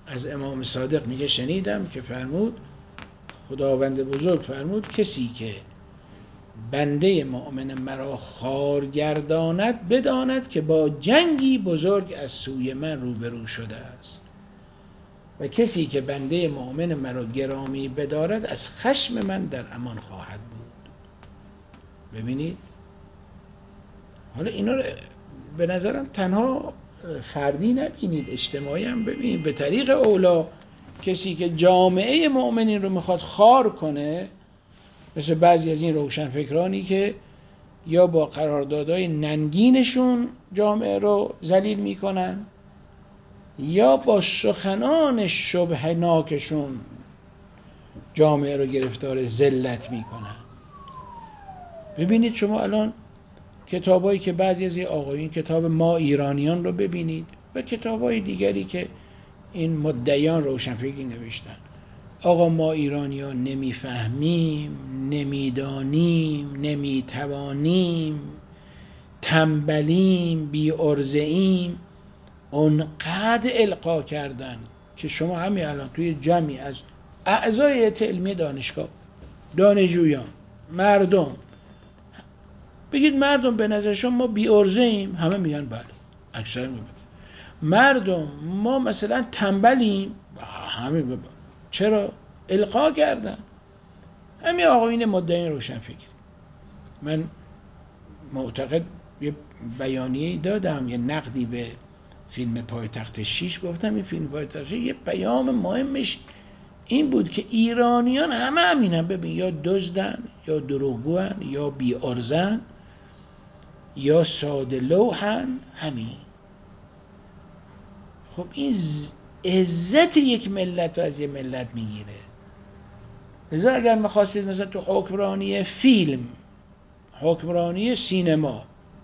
از امام صادق میگه شنیدم که فرمود خداوند بزرگ فرمود کسی که بنده مؤمن مرا خوار گرداند بداند که با جنگی بزرگ از سوی من روبرو شده است و کسی که بنده مؤمن مرا گرامی بدارد از خشم من در امان خواهد بود. ببینید حالا اینا رو به نظرم تنها فردی نبینید، اجتماعی هم ببینید. به طریق اولا کسی که جامعه مؤمنین رو میخواد خوار کنه، مثل بعضی از این روشنفکرانی که یا با قراردادهای ننگینشون جامعه رو ذلیل میکنن یا با سخنان شبهناکشون جامعه رو گرفتار ذلت میکنن. ببینید شما الان کتابایی که بعضی از این آقایون کتاب ما ایرانیان رو ببینید و کتابای دیگری که این مدعیان روشنفکری نوشتن. آقا ما ایرانیان نمیفهمیم، نمیدانیم، نمیتوانیم، تنبلیم، بی ارزه‌ایم. اونقدر القا کردن که شما همین الان توی جمعی از اعضای هیئت علمی دانشگاه، دانشجویان، مردم بگید مردم به نظر شما ما بی ارزه‌ایم، همه میگن بله، اکثر میگن. مردم ما مثلا تنبلیم، همه میگن. چرا؟ القا کردن همین آقایون مدعی روشنفکر. من معتقد یه بیانیه‌ای دادم، یه نقدی به فیلم پایتخت شیش، گفتم این فیلم پایتخت شیش یه پیام مهمش این بود که ایرانیان همه همینن. ببین یا دزدن یا دروغگوان یا بی ارزن یا ساده لوحن، همین. خب این عزت یک ملت رو از یه ملت میگیره. لذا اگر میخواستید مثلا تو حکمرانی فیلم، حکمرانی سینما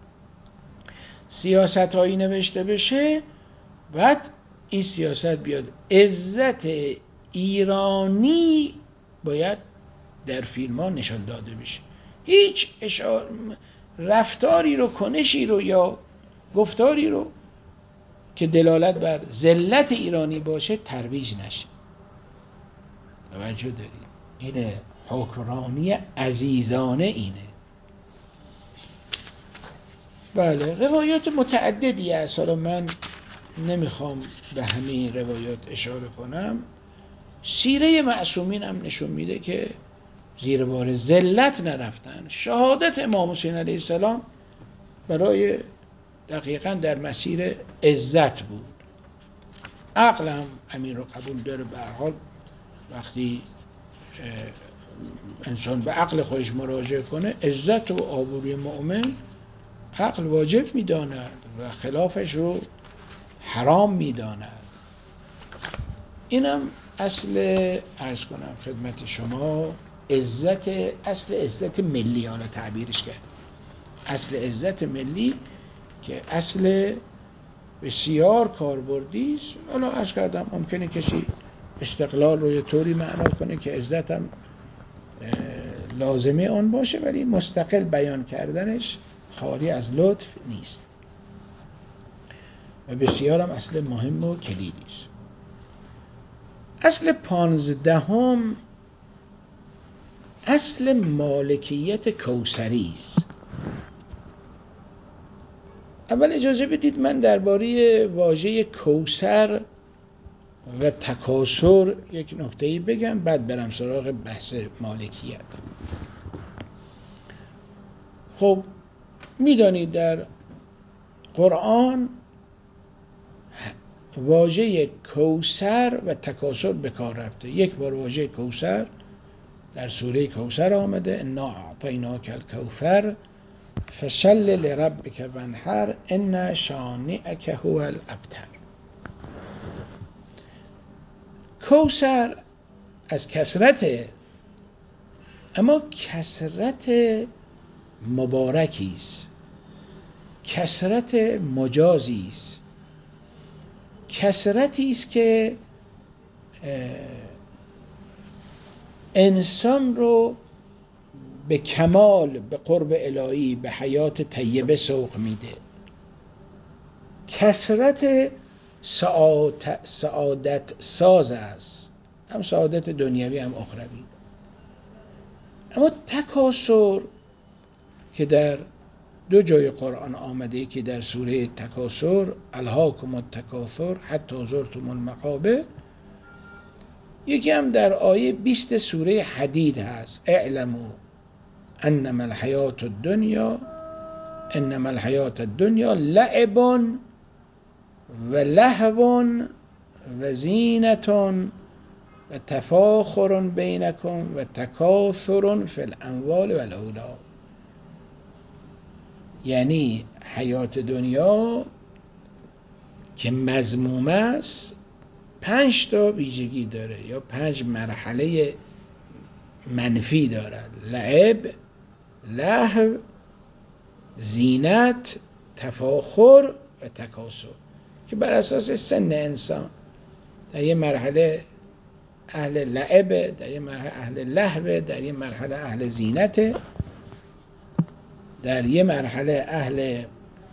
سیاست هایی نوشته بشه، بعد این سیاست بیاد عزت ایرانی باید در فیلم ها نشان داده بشه. هیچ اشار... رفتاری رو، کنشی رو یا گفتاری رو که دلالت بر ذلت ایرانی باشه ترویج نشه. توجه دارید؟ اینه حکمرانی عزیزانه، اینه. بله روایات متعددی هست، حالا من نمیخوام به همه روایات اشاره کنم. سیره معصومین هم نشون میده که زیر بار ذلت نرفتن. شهادت امام حسین علیه السلام برای دقیقاً در مسیر عزت بود. عقل هم همین رو قبول داره. به هر حال وقتی انسان به عقل خودش مراجعه کنه، عزت و آبروی مؤمن عقل واجب میداند و خلافش رو حرام میداند. اینم اصل، عرض کنم خدمت شما، عزت، اصل عزت ملی، حالا تعبیرش کرد اصل عزت ملی که اصل بسیار کاربردی است. حالا عرض کردم ممکنه کسی استقلال رو یه طوری معنا کنه که عزت هم لازمه آن باشه، ولی مستقل بیان کردنش خالی از لطف نیست و بسیار هم اصل مهم و کلیدی است. اصل پانزدهم اصل مالکیت کوثری است. اول اجازه بدید من درباره واژه کوثر و تکاثر یک نکته‌ای بگم، بعد برم سراغ بحث مالکیت. خب میدانید در قرآن واژه کوثر و تکاثر به کار رفته. یک بار واژه کوثر در سوره کوثر آمده، انا اعطیناک الکوثر فصل لربک وانحر ان شانئک هو الابتر. کوثر از کثرت، اما کثرت مبارکی است، کثرت مجازی است، کثرتی است که انسان رو به کمال، به قرب الهی، به حیات طیبه سوق میده. کثرت سعادت, سعادت ساز است، هم سعادت دنیوی هم اخروی. اما تکاثر که در دو جای قرآن آمده، که در سوره تکاثر الهاکم التکاثر حتی زرتم المقابر، یکی هم در آیه بیست سوره حدید هست اعلموا انما الحیات الدنیا انما الحیات الدنیا لعب و لهو و زینة و تفاخر بینکم و تکاثر فی الاموال و الاولاد. یعنی حیات دنیا که مذموم است پنج تا ویژگی داره یا پنج مرحله منفی دارد: لعب، لهو، زینت، تفاخر و تکاسر، که بر اساس سن انسان در یه مرحله اهل لعب، در یه مرحله اهل لهو، در یه مرحله اهل زینت، در یه مرحله اهل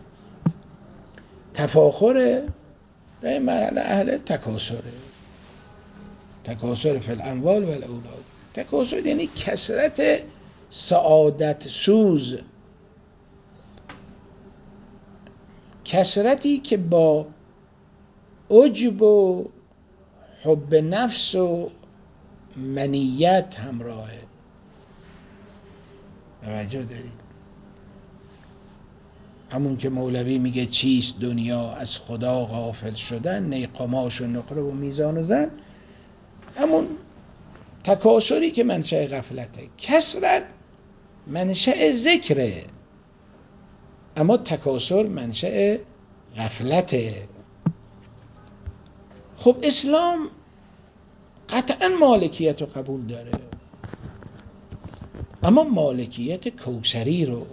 تفاخره، در یه مرحله اهل تکاسره. تکاسر فی الاموال و الاولاد. تکاسر یعنی کثرت سعادت سوز، کثرتی که با عجب و حب نفس و منیت همراهه. توجه دارید؟ همون که مولوی میگه چیست دنیا از خدا غافل شدن، نی قماش و نقره و میزان و زن، همون تکاسری که منشأ غفلته. کثرت منشأ ذکره، اما تکاسر منشأ غفلته. خب اسلام قطعا مالکیت رو قبول داره، اما مالکیت کوثری رو.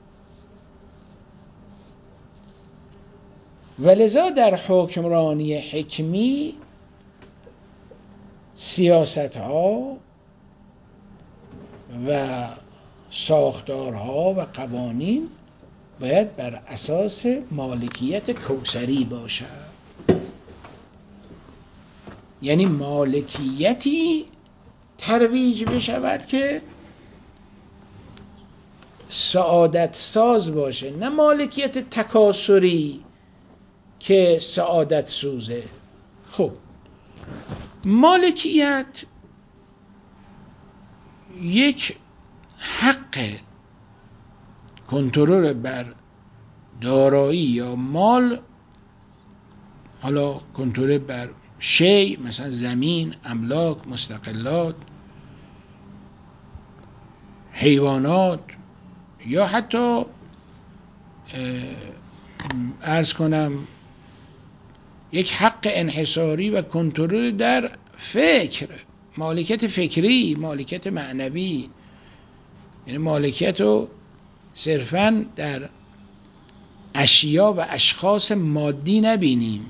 ولذا در حکمرانی حکمی سیاست ها و ساختارها و قوانین باید بر اساس مالکیت کوثری باشد. یعنی مالکیتی ترویج بشود که سعادت ساز باشه، نه مالکیت تکاثری که سعادت سوزه. خب مالکیت یک حق کنترل بر دارایی یا مال، حالا کنترل بر شی مثلا زمین، املاک، مستقلات، حیوانات، یا حتی عرض کنم یک حق انحصاری و کنترل در فکر، مالکیت فکری، مالکیت معنوی. یعنی مالکیت رو صرفاً در اشیا و اشخاص مادی نبینیم.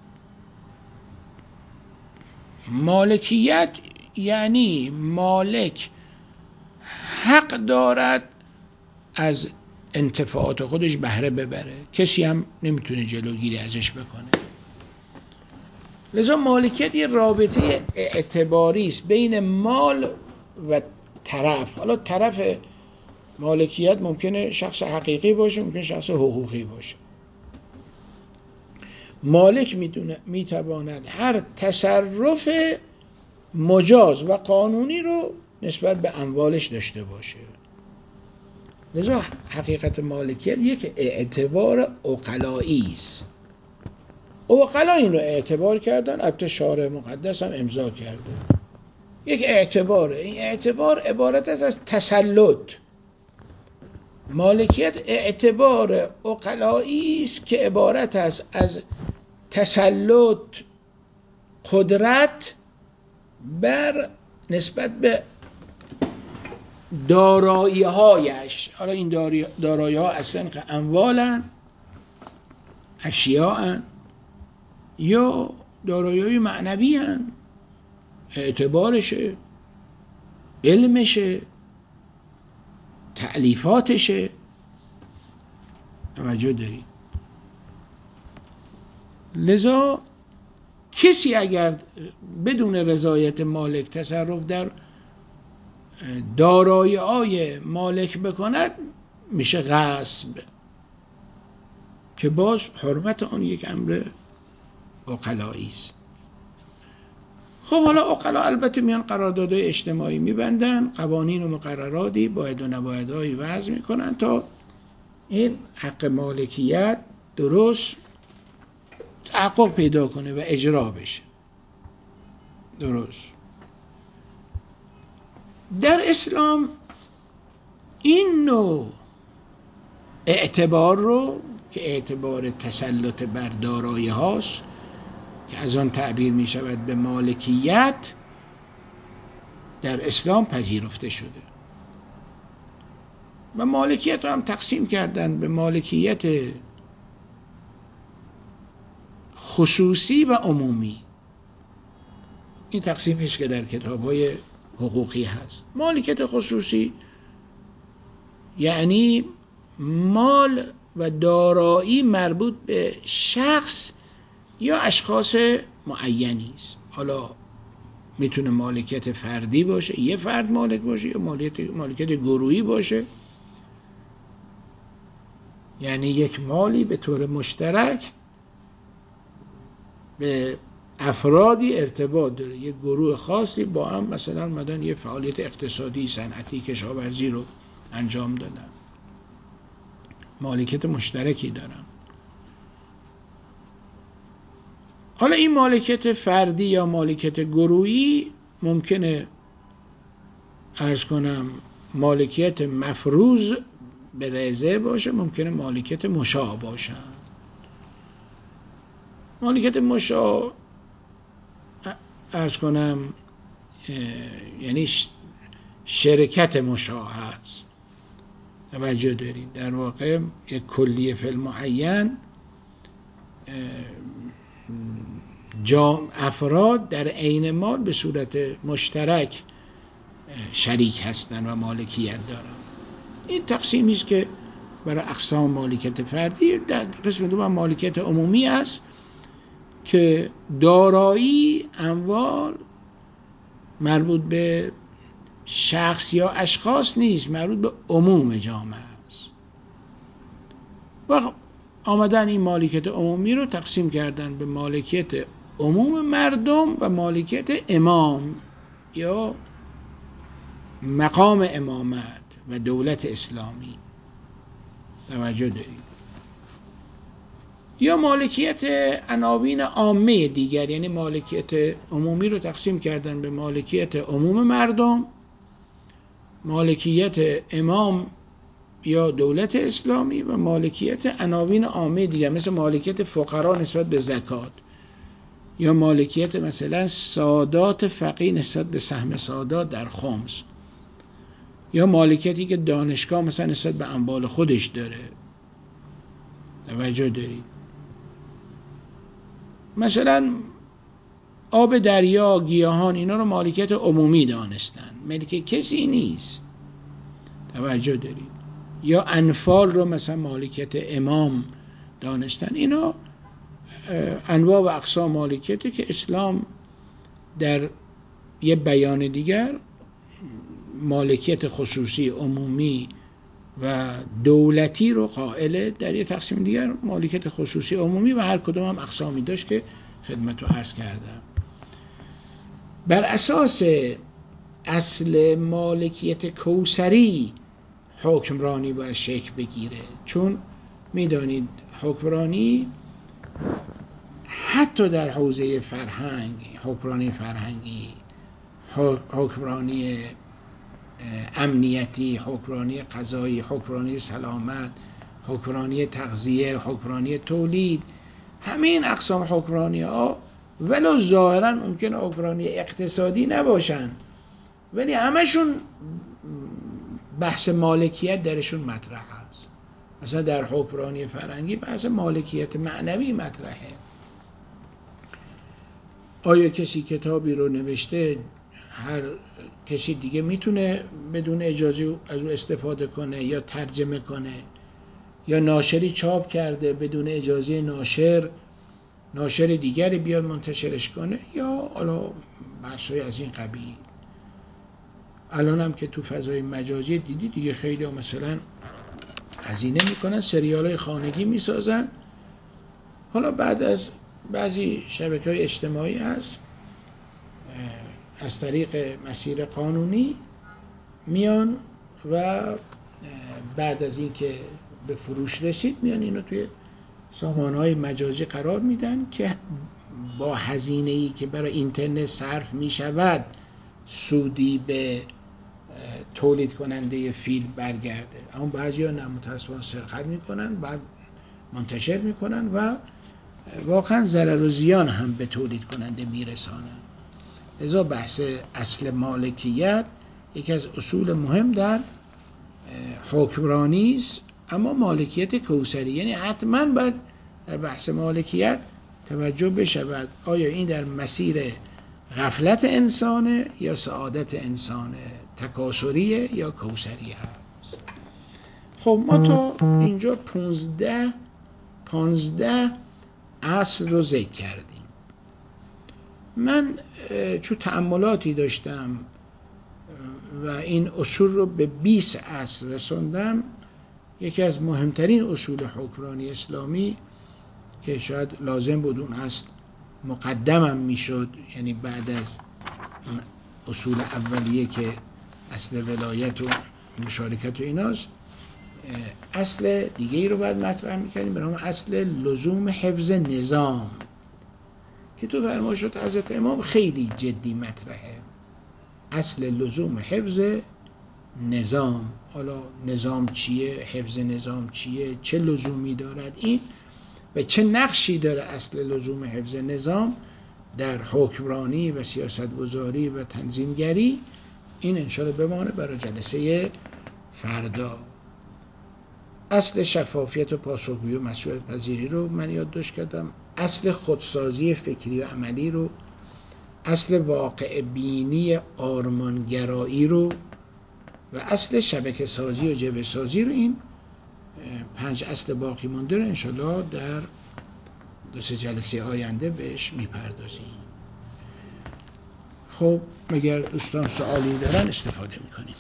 مالکیت یعنی مالک حق دارد از انتفاعات خودش بهره ببره، کسی هم نمیتونه جلوگیری ازش بکنه. لذا مالکیت یه رابطه اعتباری است بین مال و طرف. حالا طرف مالکیت ممکنه شخص حقیقی باشه، ممکنه شخص حقوقی باشه. مالک میتونه میتواند هر تصرف مجاز و قانونی رو نسبت به اموالش داشته باشه. لذا حقیقت مالکیت یک اعتبار عقلایی است. عقلا این رو اعتبار کردن، البته شارع مقدس هم امضا کرده. یک اعتباره. این اعتبار عبارت است از تسلط. مالکیت اعتبار عقلایی است که عبارت است از تسلط، قدرت بر نسبت به دارایی هایش. حالا این دارایی ها اصلا که اموالن، اشیاءن، یا دارایی های معنوی هن، اعتبارشه، علمشه، تألیفاتشه. توجه داری؟ لذا کسی اگر بدون رضایت مالک تصرف در دارایی‌های مالک بکند میشه غصب، که باز حرمت آن یک امر عقلایی است. خب حالا عقلا البته میان قراردادهای اجتماعی میبندن، قوانین و مقرراتی باید و نبایدهایی وضع میکنن تا این حق مالکیت درست تحقق پیدا کنه و اجرا بشه. درست. در اسلام این نوع اعتبار رو که اعتبار تسلط بر دارایی هاست که از آن تعبیر می شود به مالکیت، در اسلام پذیرفته شده و مالکیت رو هم تقسیم کردن به مالکیت خصوصی و عمومی. این تقسیمش که در کتاب‌های حقوقی هست. مالکیت خصوصی یعنی مال و دارایی مربوط به شخص یا اشخاص معینی است. حالا میتونه مالکیت فردی باشه، یه فرد مالک باشه، یا مالکیت مالکیت گروهی باشه، یعنی یک مالی به طور مشترک به افرادی ارتباط داره، یک گروه خاصی با هم مثلا مدن یه فعالیت اقتصادی، صنعتی، کشاورزی رو انجام دادن، مالکیت مشترکی دارن. حالا این مالکیت فردی یا مالکیت گروهی ممکنه عرض کنم مالکیت مفروض به رضا باشه، ممکنه مالکیت مشاع باشه. مالکیت مشاع عرض کنم یعنی شرکت مشاع هست. توجه دارید، در واقع یک کلیه فی المعین جام افراد در عین مال به صورت مشترک شریک هستند و مالکیت دارند. این تقسیمی است که برای اقسام مالکیت فردی. در قسم دوم مالکیت عمومی است که دارایی اموال مربوط به شخص یا اشخاص نیست، مربوط به عموم جامعه است. و آمدن این مالکیت عمومی رو تقسیم کردن به مالکیت عموم مردم و مالکیت امام یا مقام امامت و دولت اسلامی. توجه دارید. یا مالکیت عناوین عامه دیگر، یعنی مالکیت عمومی رو تقسیم کردن به مالکیت عموم مردم، مالکیت امام یا دولت اسلامی و مالکیت عناوین عامه دیگر، مثل مالکیت فقرا نسبت به زکات، یا مالکیت مثلا سادات فقیه نسبت به سهم سادات در خمس، یا مالکیتی که دانشگاه مثلا نسبت به اموال خودش داره. توجه دارید. مثلا آب دریا، گیاهان، اینا رو مالکیت عمومی دانستن، ملک کسی نیست. توجه دارید. یا انفال رو مثلا مالکیت امام دانستن. اینا انواع و اقسام مالکیتی که اسلام در یه بیان دیگر مالکیت خصوصی، عمومی و دولتی رو قائله، در یه تقسیم دیگر مالکیت خصوصی، عمومی و هر کدوم هم اقسامی داشت که خدمت رو عرض کردم. بر اساس اصل مالکیت کوثری حکمرانی باید شکل بگیره، چون میدانید حکمرانی حتی در حوزه فرهنگ، حکمرانی فرهنگی، حکمرانی امنیتی، حکمرانی قضایی، حکمرانی سلامت، حکمرانی تغذیه، حکمرانی تولید، همین اقسام حکمرانی ها ولو ظاهرا ممکن حکمرانی اقتصادی نباشن، ولی همشون بحث مالکیت درشون مطرح هست. مثلا در حکمرانی فرهنگی بحث مالکیت معنوی مطرحه. آیا کسی کتابی رو نوشته، هر کسی دیگه میتونه بدون اجازه از او استفاده کنه یا ترجمه کنه، یا ناشری چاپ کرده بدون اجازه ناشر ناشر دیگری بیاد منتشرش کنه یا حالا بحثای از این قبیل. الان هم که تو فضای مجازی دیدی دیگه خیلی ها مثلا هزینه میکنن سریال های خانگی میسازن، حالا بعد از بعضی شبکه‌های اجتماعی هست از طریق مسیر قانونی میان و بعد از این که به فروش رسید میان اینو توی سامانه‌های مجازی قرار میدن که با هزینه‌ای که برای اینترنت صرف میشود سودی به تولید کننده فیلم برگرده. اما بعضیا نه، متأسفانه سرقت میکنن بعد منتشر میکنن و واقعا ضرر و زیان هم به تولید کننده میرسانن. لذا بحث اصل مالکیت یکی از اصول مهم در حکمرانی است، اما مالکیت کوثری، یعنی حتما باید در بحث مالکیت توجه بشود آیا این در مسیر غفلت انسانه یا سعادت انسانه، تکاثریه یا کوثری هست. خب ما تا اینجا پونزده پانزده اصل رو ذکر کردیم. من چون تأملاتی داشتم و این اصول رو به بیست اصل رسوندم، یکی از مهمترین اصول حکمرانی اسلامی که شاید لازم بود اون اصل مقدمم میشد، یعنی بعد از اصول اولیه که اصل ولایت و مشارکت و ایناست، اصل دیگه ای رو باید مطرح میکردیم به نام اصل لزوم حفظ نظام که تو فرمایشات حضرت امام خیلی جدی مطرحه. اصل لزوم حفظ نظام، حالا نظام چیه، حفظ نظام چیه، چه لزومی دارد این و چه نقشی داره اصل لزوم حفظ نظام در حکمرانی و سیاستگذاری و تنظیمگری، این انشاءالله بمانه برای جلسه فردا. اصل شفافیت و پاسخگویی و مسئولیت پذیری رو من یادداشت کردم، اصل خودسازی فکری و عملی رو، اصل واقع بینی آرمانگرایی رو و اصل شبکه سازی و جبهه سازی رو. این پنج اصل باقی مونده رو انشالله در دو سه جلسه آینده بهش میپردازیم. خب اگر دوستان سوالی دارن استفاده میکنیم.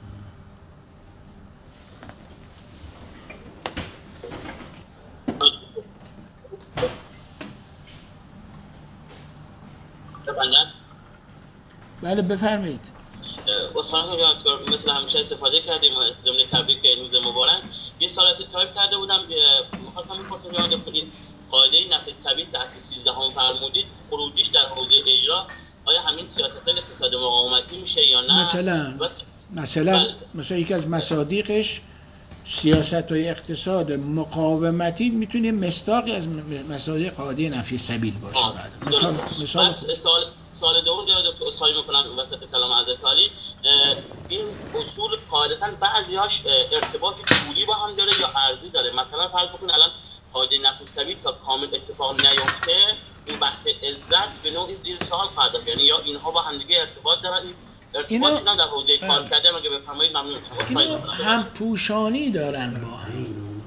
بله بفرمایید. اصلا دکتر مثل همیشه استفاده کردیم ضمن تبریک روز مبارک. یه سوالات تایپ کرده بودم، می‌خواستم بپرسم یاد این قاعده نفع سبیل تأسیس سیزده هم فرمودید، خروجیش در حوزه اجرا آیا همین سیاست‌های اقتصاد مقاومتی میشه یا نه؟ مثلا مثلا مثلا یکی از مصادیقش سیاست‌های اقتصاد مقاومتی میتونه مصداقی از مصادیق قاعده نفی سبیل باشه. بعد مثال مثال سوال سوال دوم جناب دکتر اصلاحی میکنم وسط کلام حضرت علی، این اصول قاعدتاً بعضی‌هاش ارتباط پولی با هم داره یا ارزی داره؟ مثلا فرض بکن الان قاعده نفی سبیل تا کامل اتفاق نیفته این بحث عزت به نوعی زیر سوال خواهد رفت، یعنی یا اینها با هم دیگه ارتباط دارن، ارتباط شدن در حوزه کار کردن. اگه بفرمایید ممنون میشم. اینا هم پوشانی دارن با هم،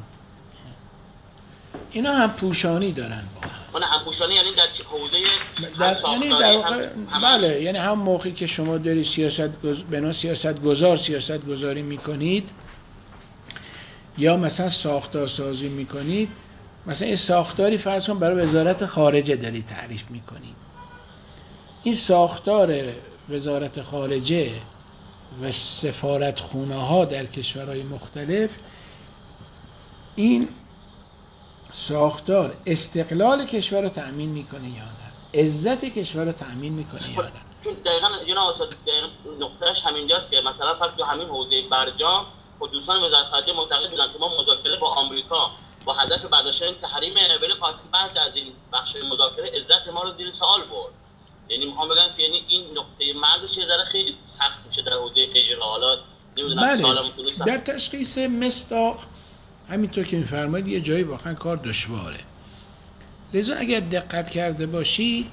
اینا هم پوشانی دارن با هم. اون هم پوشانی یعنی در حوزه در یعنی در واقع بله، یعنی هم موقعی که شما داری سیاست گز... بنا سیاست گذار سیاست گذاری میکنید یا مثلا ساختار سازی میکنید، مثلا این ساختاری فرض کن برای وزارت خارجه داری تعریف میکنید، این ساختار وزارت خارجه و سفارتخونه ها در کشورهای مختلف، این ساختار استقلال کشور رو تأمین میکنه یا نه، عزت کشور رو تأمین میکنه یا نه؟ چون دقیقاً جناب استاد نقطهش همینجاست که مثلا فقط تو همین حوزه برجام و دوستان وزارت خارجه معتقد بودن که ما مذاکره با آمریکا با هدف برداشتن تحریم، ولی بعضی از این بخش مذاکره عزت ما رو زیر سوال برد. یعنی میخوام بگم که یعنی این نقطه مرزش یه ذره خیلی سخت میشه در حوزه اجرا. حالا نمیدونم سوالم درسته؟ در تشخیص مصداق همینطور که میفرمایید یه جایی واقعا کار دشواره. لذا اگر دقت کرده باشید،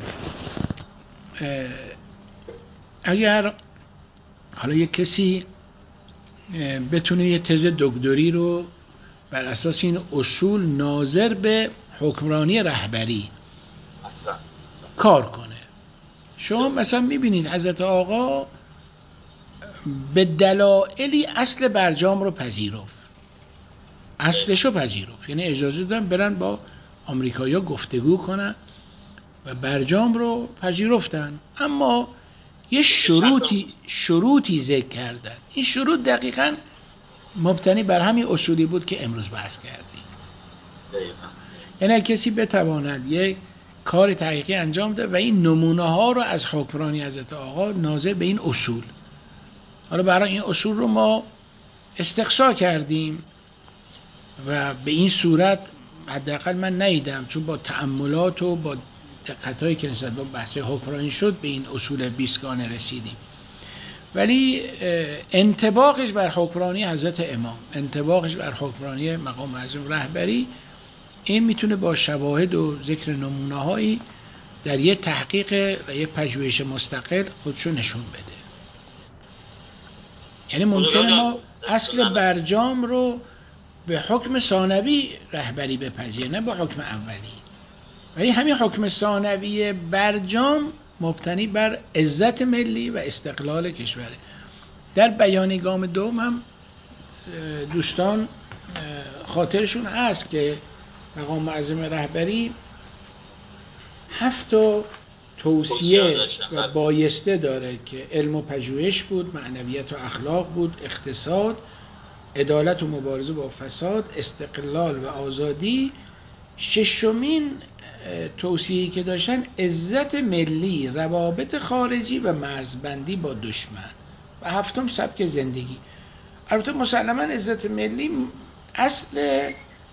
اگر حالا یک کسی بتونه یه تز دکتری رو بر اساس این اصول ناظر به حکمرانی رهبری کار کنه. شما مثلا میبینید حضرت آقا به دلایلی اصل برجام رو پذیرفت، اصلشو پذیرفت، یعنی اجازه دادن برن با آمریکایی‌ها گفتگو کنن و برجام رو پذیرفتن، اما یه شروطی شروطی ذکر کردن. این شروط دقیقاً مبتنی بر همین اصولی بود که امروز بحث کردیم. یعنی کسی بتواند یک کار تحقیقی انجام ده و این نمونه ها رو از حکمرانی حضرت آقا ناظر به این اصول، حالا برای این اصول رو ما استقصا کردیم و به این صورت حداقل من ندیدم، چون با تأملات و با دقتایی که نسبت به بحث حکمرانی شد به این اصول بیستگانه رسیدیم، ولی انطباقش بر حکمرانی حضرت امام، انطباقش بر حکمرانی مقام معظم رهبری، این میتونه با شواهد و ذکر نمونه هایی در یه تحقیق و یه پژوهش مستقل خودشو نشون بده. یعنی ممکنه ما اصل برجام رو به حکم ثانوی رهبری بپذیریم، نه به حکم اولی، ولی همین حکم ثانوی برجام مبتنی بر عزت ملی و استقلال کشوره. در بیانیه‌گام دوم هم دوستان خاطرشون هست که مقام معظم رهبری هفت تا توصیه و بایسته داره که علم و پژوهش بود، معنویت و اخلاق بود، اقتصاد، عدالت و مبارزه با فساد، استقلال و آزادی. ششمین توصیه‌ای که داشتن عزت ملی، روابط خارجی و مرزبندی با دشمن، و هفتم سبک زندگی. البته مسلماً عزت ملی اصل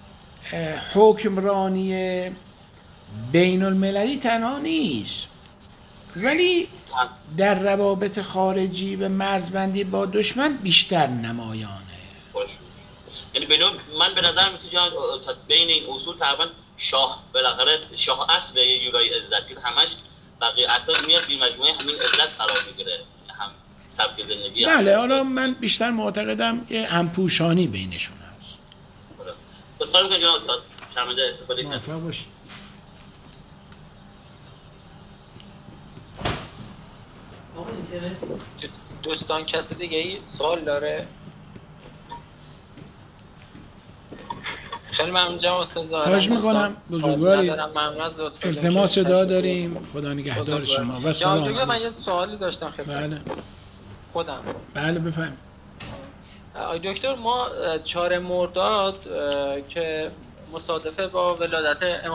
حکمرانی بین المللی تنها نیست، ولی در روابط خارجی و مرزبندی با دشمن بیشتر نمایانه. یعنی بینو من به نظر میاد جان بین این اصول تقریبا شاه بالاخره شاه اصل یه جورایی عزت که همش بقیه اساس میاد بی مجموعه همین عزت قرار میگیره، هم سبک زندگی. بله، حالا من بیشتر معتقدم یه همپوشانی بینشون هست. بسیار میکنم جناب استاد، شرمنده استفاده کردم. موفق باشید. دوستان کسی دیگه ای سوال داره؟ خیلی ممنون جناب استاد. خواهش میکنم، بزرگوارید. التماس دعا داریم، خدا نگهدار شما و سلام علیکم. من یه سوالی داشتم خدمت بله خودم. بله بفهم. آقای دکتر، ما چهارم مرداد که مصادفه با ولادت